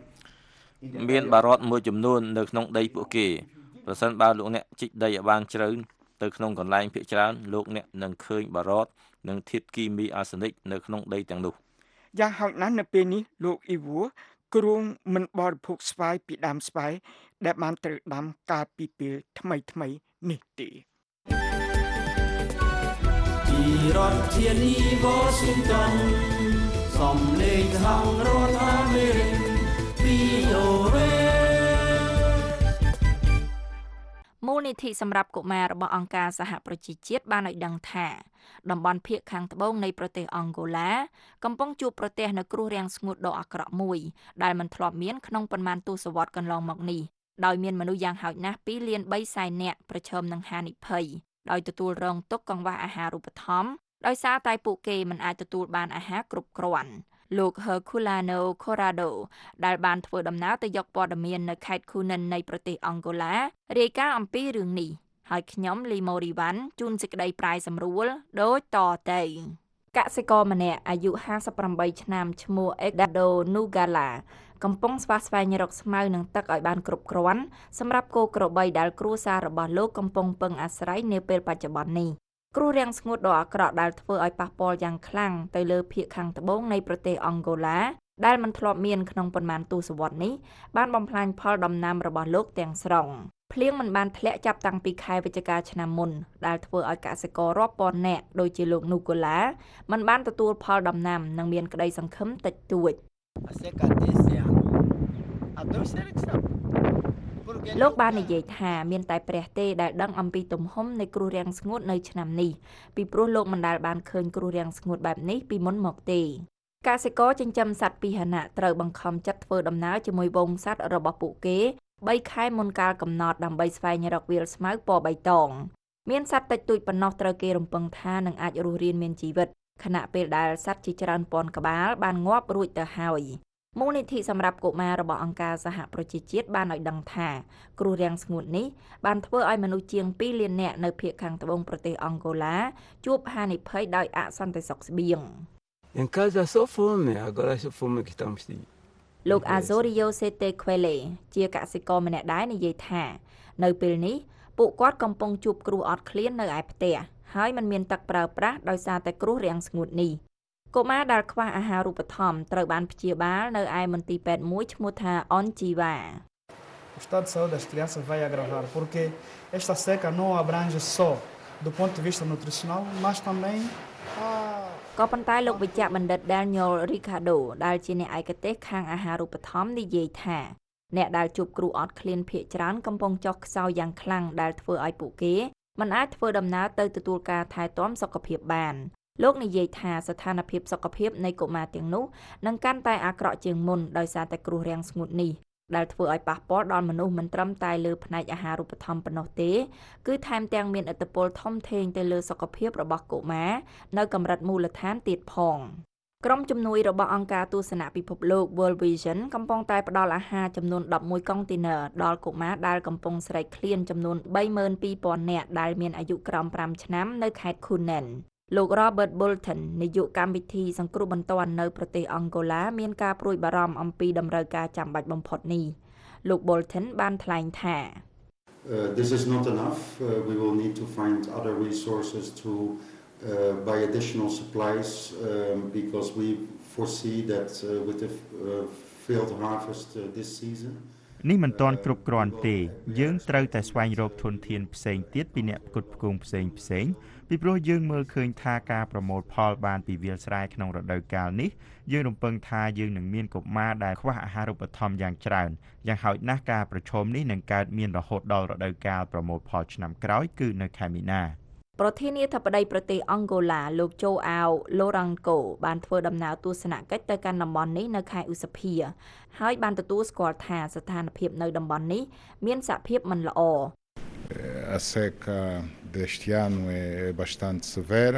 មានបារតមួយចំនួននៅក្នុងដីពួកគេប្រសិនបើលោកអ្នកជីកដីឲ្យបានជ្រៅទៅក្នុងកន្លែងភាគច្រើនលោកអ្នកនឹងឃើញបារតនិងធាតុគីមីអាសេនិកនៅក្នុងដីទាំងនោះយ៉ាងហោចណាស់នៅពេលនេះលោកអ៊ីវូគ្រងមិនបរិភោគស្វាយពីដើមស្វាយដែលបានត្រូវដាំកាលពីពេលថ្មីថ្មីនេះទេពីរដ្ឋធានី Washington សំឡេងសហរដ្ឋអាមេរិក វី អូ เอមូលនិធិសម្រាប់កុមាររបស់អង្គការសហប្រជាជាតិបានឲ្យដឹងថាតំបន់ភាគខាងត្បូងនៃប្រទេសអង់ហ្គោឡាកំពុងជួបប្រទះនូវគ្រោះរាំងស្ងួតដ៏អាក្រក់មួយដែលមិនធ្លាប់មានក្នុងប៉ុន្មានទសវត្សរ៍កន្លងមកនេះដោយមានមនុស្សយ៉ាងហោចណាស់ពីរលានបីសែននាក់ប្រឈមនឹងហានិភ័យដោយទទួលរងទុក្ខកង្វះអាហារូបត្ថម្ភដោយសារតែពួកគេមិនអាចទទួលបានអាហារគ្រប់គ្រាន់លោក Herculano Corrado ដែលបានធ្វើដំណើរទៅយកព័ត៌មាននៅខេត្ត Cunen នៃប្រទេសអង់ហ្គោឡារាយការណ៍អំពីរឿងនេះហើយខ្ញុំលីម៉ូរីវ៉ាន់ជូនសេចក្តីប្រាយសម្រួលដូចតទៅកសិករម្នាក់អាយុห้าสิบแปดឆ្នាំឈ្មោះ Edgardo Nugala កំពុងស្វះស្វែងរកស្មៅនិងទឹកឲ្យបានគ្រប់គ្រាន់សម្រាប់គោក្របីដែលគ្រួសាររបស់លោកកំពុងពឹងអាស្រ័យនាពេលបច្ចុប្បន្ននេះគ្រោះរាំងស្ងួតដ៏អាក្រក់ដែលធ្វើឲ្យប៉ះពាល់យ៉ាងខ្លាំងទៅលើភាគខាងត្បូងនៃប្រទេសអង់ហ្គោឡាដែលមិនធ្លាប់មានក្នុងប៉ុន្មានទសវត្សរ៍នេះបានបំផ្លាញផលដំណាំរបស់លោកទាំងស្រុងភ្លៀងមិនបានធ្លាក់ចាប់តាំងពីខែវិច្ឆិកាឆ្នាំមុនដែលធ្វើឲ្យកសិកររាប់ពាន់នាក់ដូចជាលោកនូកូឡាមិនបានទទួលផលដំណាំនិងមានក្តីសង្ឃឹមតិចតួចលោកបាននិយាយថាមានតែព្រះទេដែលដឹងអំពីទំហំនៃគ្រោះរាំងស្ងួតនៅឆ្នាំនេះពីព្រោះលោកមិនដែលបានឃើញគ្រោះរាំងស្ងួតបែបនេះពីមុនមកទេកសិករចិញ្ចឹមសត្វពាហនៈត្រូវបង្ខំចិត្តធ្វើដំណើរជាមួយវងសត្វរបស់ពួកគេបីខែមុនកាលកំណត់ដើម្បីស្វែងរកវាលស្មៅពណ៌បៃតងមានសត្វតិចតួចប៉ុណ្ណោះត្រូវគេរំពឹងថានឹងអាចរស់រានមានជីវិតខណៈពេលដែលសត្វជាច្រើនពាន់ក្បាលបានងាប់រួចទៅហើយមូលនិធិសម្រាប់កុមាររបស់អង្គការសហប្រជាជាតិបានឲ្យដឹងថាគ្រោះរាំងស្ងួតនេះបានធ្វើឲ្យមនុស្សជាងពីរលាននាក់នៅភាគខាងត្បូងប្រទេសអង់ហ្គោឡាជួបហានិភ័យដោយអសន្តិសុខស្បៀងលោក Azorio Sete Quele ជាកសិករម្នាក់ដែរនិយាយថានៅពេលនេះពួកគាត់កំពុងជួបគ្រោះអត់ឃ្លាននៅឯផ្ទះហើយមិនមានទឹកប្រើប្រាស់ដោយសារតែគ្រោះរាំងស្ងួតនេះកុមារដែលខ្វះអាហារូបត្ថម្ភត្រូវបានព្យាបាលនៅឯមន្ទីរពេទ្យមួយឈ្មោះថា Onjiva O estado de saúde das crianças vai agravar porque esta seca não abrange só do ponto de vista nutricional mas também ក៏ប៉ុន្តែលោកវិជ្ជបណ្ឌិត Daniel Ricardo ដែលជាអ្នកឯកទេសខាងអាហារូបត្ថម្ភនិយាយថាអ្នកដែលជួបគ្រោះអត់ឃ្លានភាគច្រើនកំពុងចុះខ្សោយយ៉ាងខ្លាំងដែលធ្វើឲ្យពួកគេមិនអាចធ្វើដំណើរទៅទទួលការថែទាំសុខភាពបានលោកនិយាយថាស្ថានភាពសុខភាពនៃកុមារទាំងនោះនឹងកាន់តែអាក្រក់ជាងមុនដោយសារតែគ្រោះរាំងស្ងួតនេះដែលធ្វើឲ្យប៉ះពាល់ដល់មនុស្សមិនត្រឹមតែលើផ្នែកអាហារូបត្ថម្ភប៉ុណ្ណោះទេគឺថែមទាំងមានឥទ្ធិពលធំធេងទៅលើសុខភាពរបស់កុមារនៅកម្រិតមូលដ្ឋានទៀតផងក្រុមជំនួយរបស់អង្គការទស្សនពិភពលោក World Vision កំពុងតែផ្ដល់អាហារចំនួនដប់មួយកុងតឺន័រដល់កុមារដែលកំពុងស្រេកឃ្លានចំនួនបីម៉ឺនពីរពាន់នាក់ដែលមានអាយុក្រោមប្រាំឆ្នាំនៅខេត្ត Cunen លោក Robert Bolton នាយកកម្មវិធីសង្គ្រោះបន្ទាន់នៅប្រទេសអង់ហ្គោឡាមានការព្រួយបារម្ភអំពីតម្រូវការចាំបាច់បំផុតនេះលោក Bolton បានថ្លែងថា This is not enough. Uh, we will need to find other resources to uh, buy additional supplies um, because we foresee that uh, with the uh, failed harvest uh, this season នេះមិនទាន់គ្រប់គ្រាន់ទេយើងត្រូវតែស្វែងរកធនធានផ្សេងទៀតពីអ្នកផ្គត់ផ្គង់ផ្សេងផ្សេងពីព្រោះយើងមើលឃើញថាការប្រមូលផលបានពីវាលស្រែក្នុងរដូវកាលនេះយើងរំពឹងថាយើងនឹងមានកុមារដែលខ្វះអាហារូបត្ថម្ភយ៉ាងច្រើនយ៉ាងហោចណាស់ការប្រឈមនេះនឹងកើតមានរហូតដល់រដូវកាលប្រមូលផលឆ្នាំក្រោយគឺនៅខែមីនាប្រធានាធិបតីប្រទេសអង់ហ្គោឡាលោកโจអាវឡូរ៉ាន់កូបានធ្វើដំណើរទស្សនកិច្ចទៅកាន់តំបន់នេះនៅខែឧសភាហើយបានទទួលស្គាល់ថាស្ថានភាពនៅតំបន់នេះមានសភាពមិនល្អ A seca deste ano é bastante severa.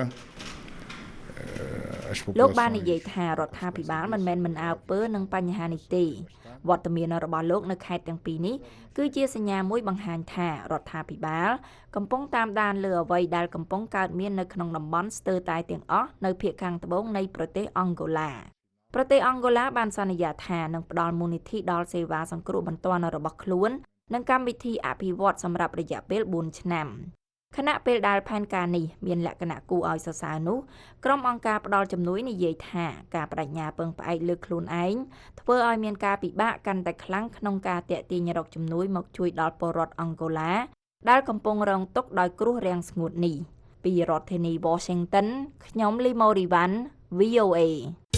លោកបាននិយាយថារដ្ឋាភិបាលមិនមែនមិនអើពើនឹងបញ្ហានេះទេវត្តមានរបស់លោកនៅខេត្តទាំងពីរនេះគឺជាសញ្ញាមួយបង្ហាញថារដ្ឋាភិបាលកំពុងតាមដានលើអ្វីដែលកំពុងកើតមាននៅក្នុងតំបន់ស្ទើរតែទាំងអស់នៅភាគខាងត្បូងនៃប្រទេសអង់ហ្គោឡាប្រទេសអង់ហ្គោឡាបានសន្យាថានឹងផ្ដល់មូលនិធិដល់សេវាសង្គ្រោះបន្ទាន់របស់ខ្លួននិងកម្មវិធីអភិវឌ្ឍសម្រាប់រយៈពេលបួនឆ្នាំខណៈពេលដែលផែនការនេះមានលក្ខណៈគួរឲ្យសរសើរនោះក្រុមអង្គការផ្ដល់ជំនួយនិយាយថាការបដិញ្ញាពឹងផ្អែកលើខ្លួនឯងធ្វើឲ្យមានការពិបាកកាន់តែខ្លាំងក្នុងការទាក់ទាញរកជំនួយមកជួយដល់ពលរដ្ឋអង់ហ្គោឡាដែលកំពុងរងទុក្ខដោយគ្រោះរាំងស្ងួតនេះពីរដ្ឋធានី Washington ខ្ញុំលីម៉ូរីវ៉ាន់ វី អូ เอ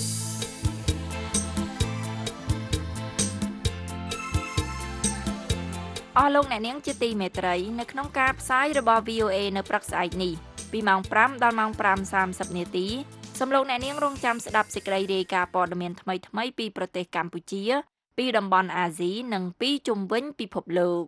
អស់លោកអ្នកនាងជាទីមេត្រីនៅក្នុងការផ្សាយរបស់ វី អូ เอ នៅព្រឹកស្អែកនេះពីម៉ោងfiveដល់ម៉ោងfiveសាមសិបនាទីសូមលោកអ្នកនាងរងចាំស្ដាប់សេចក្តីរាយការណ៍ព័ត៌មានថ្មីៗពីប្រទេសកម្ពុជាពីតំបន់អាស៊ីនិងពីជុំវិញពិភពលោក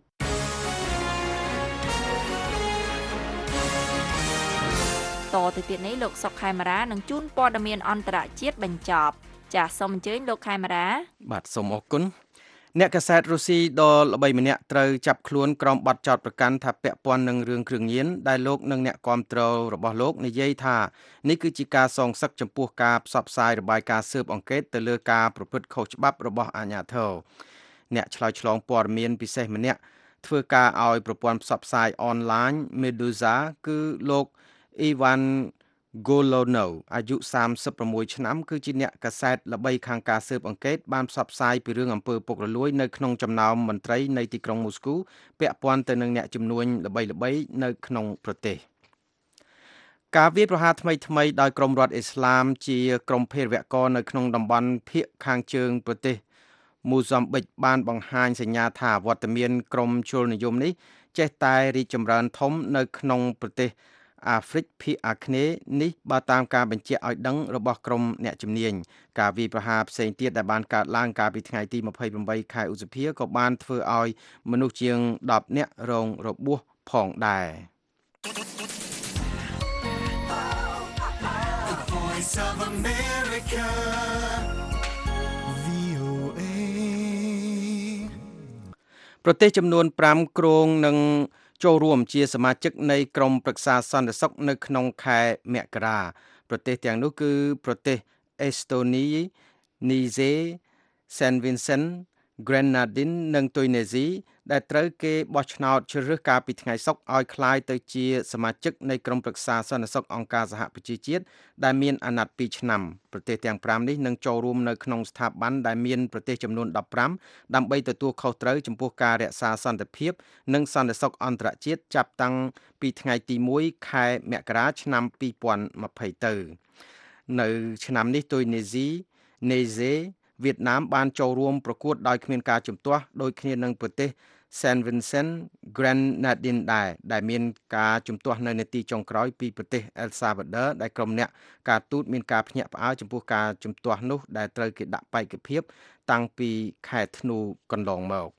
តទៅទៀតនេះលោកសុកខេមរានឹងជូនព័ត៌មានអន្តរជាតិបញ្ចប់ចាសសូមអញ្ជើញលោកខេមរាបាទសូមអរគុណអ្នកកាសែតរុស្ស៊ីដ៏ល្បីម្នាក់ត្រូវចាប់ខ្លួនក្រុមបទចោទប្រកាន់ថាពាក់ព័ន្ធនឹងរឿងគ្រឿងញៀនដែលលោកនិងអ្នកគាំទ្ររបស់លោកនិយាយថានេះគឺជាការសងសឹកចំពោះការផ្សព្វផ្សាយរបាយការណ៍ស៊ើបអង្កេតទៅលើការប្រព្រឹត្តខុសច្បាប់របស់អាជ្ញាធរអ្នកឆ្លើយឆ្លងព័ត៌មានពិសេសម្នាក់ធ្វើការឲ្យប្រព័ន្ធផ្សព្វផ្សាយអនឡាញ Meduza គឺលោក Ivan Golonov អាយុសាមសិបប្រាំមួយឆ្នាំគឺជាអ្នកកាសែតល្បីខាងការស៊ើបអង្កេតបានផ្សព្វផ្សាយពីរឿងអំពើពុករលួយនៅក្នុងចំណោមមន្ត្រីនៃទីក្រុងមូស្គូពាក់ព័ន្ធទៅនឹងអ្នកជំនួញល្បីៗនៅក្នុងប្រទេសការវាយប្រហារថ្មីៗដោយក្រុមរដ្ឋអ៊ីស្លាមជាក្រុមភេរវករនៅក្នុងតំបន់ភាគខាងជើងប្រទេសមូហ្សំប៊ិកបានបង្ហាញសញ្ញាថាវត្តមានក្រុមជលនិយមនេះចេះតែរីកចម្រើនធំនៅក្នុងប្រទេសអាហ្វ្រិកភាគអាគ្នេយ៍នេះបើតាមការបញ្ជាក់ឲ្យដឹងរបស់ក្រុមអ្នកជំនាញការវាយប្រហារផ្សេងទៀតដែលបានកើតឡើងកាលពីថ្ងៃទីยี่สิบแปดខែឧសភាក៏បានធ្វើឲ្យមនុស្សជាងដប់នាក់រងរបួសផងដែរប្រទេសចំនួនfiveគ្រោងនឹងចូលរួមជាសមាជិកនៃក្រុមប្រឹក្សាសន្តិសុខនៅក្នុងខែមករាប្រទេសទាំងនោះគឺប្រទេសអេស្តូនី នីហ្សេ សេនវីនសិន ហ្គ្រេណាឌីននិងទុយនេស៊ីដែលត្រូវគេបោះឆ្នោតជ្រើសរើសកាលពីថ្ងៃសុក្រឲ្យក្លាយទៅជាសមាជិកនៃក្រុមប្រឹក្សាសន្តិសុខអង្គការសហប្រជាជាតិដែលមានអាណត្តិtwoឆ្នាំប្រទេសទាំងfiveនេះនឹងចូលរួមនៅក្នុងស្ថាប័នដែលមានប្រទេសចំនួនfifteenដើម្បីទទួលខុសត្រូវចំពោះការរក្សាសន្តិភាពនិងសន្តិសុខអន្តរជាតិចាប់តាំងពីថ្ងៃទីoneខែមករាឆ្នាំtwenty twentyទៅនៅឆ្នាំនេះទុយនេស៊ីនេហ្សេវៀតណាមបានចូលរួមប្រកួតដោយគ្មានការជំទាស់ដូចគ្នានឹងប្រទេស Saint Vincent Grenadines ដែរដែលមានការជំទាស់នៅនាទីចុងក្រោយពីប្រទេស El Salvador ដែលក្រុមអ្នកការទូតមានការភ្ញាក់ផ្អើលចំពោះការជំទាស់នោះដែលត្រូវគេដាក់បែកភាពតាំងពីខែធ្នូកន្លងមក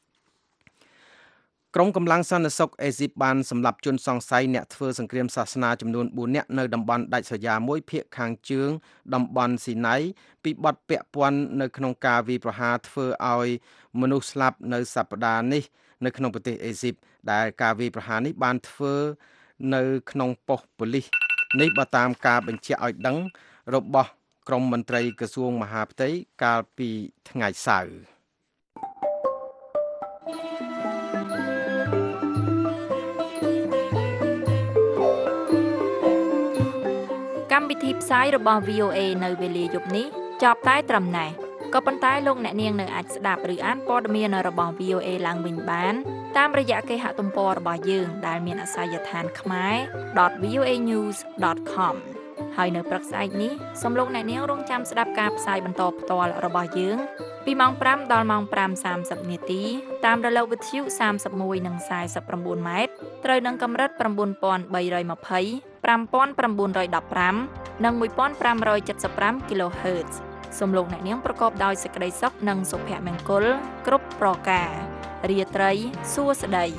ក្រុមកម្លាំងសន្តិសុខអេស៊ីបបានសម្លាប់ជនសង្ស័យអ្នកធ្វើសង្គ្រាមសាសនាចំនួនfourនាក់នៅតំបន់ដាច់ស្រយាលមួយភាគខាងជើងតំបន់ស៊ីណៃពីបទពាក់ព័ន្ធនៅក្នុងការវាយប្រហារធ្វើឲ្យមនុស្សស្លាប់នៅសប្តាហ៍នេះនៅក្នុងប្រទេសអេស៊ីបដែលការវាយប្រហារនេះបានធ្វើនៅក្នុងប៉ុស្តិ៍ប៉ូលីសនេះបើតាមការបញ្ជាក់ឲ្យដឹងរបស់ក្រុមមន្ត្រីក្រសួងមហាផ្ទៃកាលពីថ្ងៃសៅរ៍កម្មវិធីផ្សាយរបស់ វី អូ เอ នៅវេលាយប់នេះចប់តែត្រឹមណេះក៏ប៉ុន្តែលោកអ្នកនាងនៅអាចស្ដាប់ឬអានព័ត៌មានរបស់ វី អូ เอ ឡើងវិញបានតាមរយៈគេហទំព័ររបស់យើងដែលមានអាសយដ្ឋាន ខ្មែរ ដត វី អូ เอ ញូស ដត ខម ហើយនៅព្រឹកស្អែកនេះសូមលោកអ្នកនាងរងចាំស្ដាប់ការផ្សាយបន្តផ្ទាល់របស់យើងពីម៉ោងfiveដល់ម៉ោងfiveសាមសិបនាទីតាមរលកវិទ្យុthirty-oneនិងforty-nineម៉ែត្រត្រូវនឹងកម្រិតnine thousand three hundred twenty, five thousand nine hundred fifteenនិងfifteen seventy-five kHz សូមលោកអ្នកនាងប្រកបដោយសេចក្តីសុខនិងសុភមង្គលគ្រប់ប្រការរាត្រីសួស្តី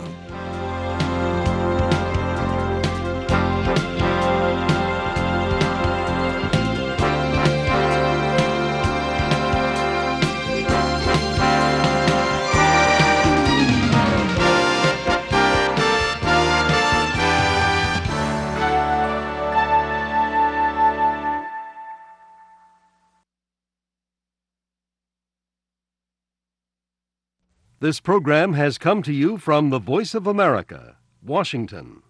This program has come to you from the Voice of America, Washington.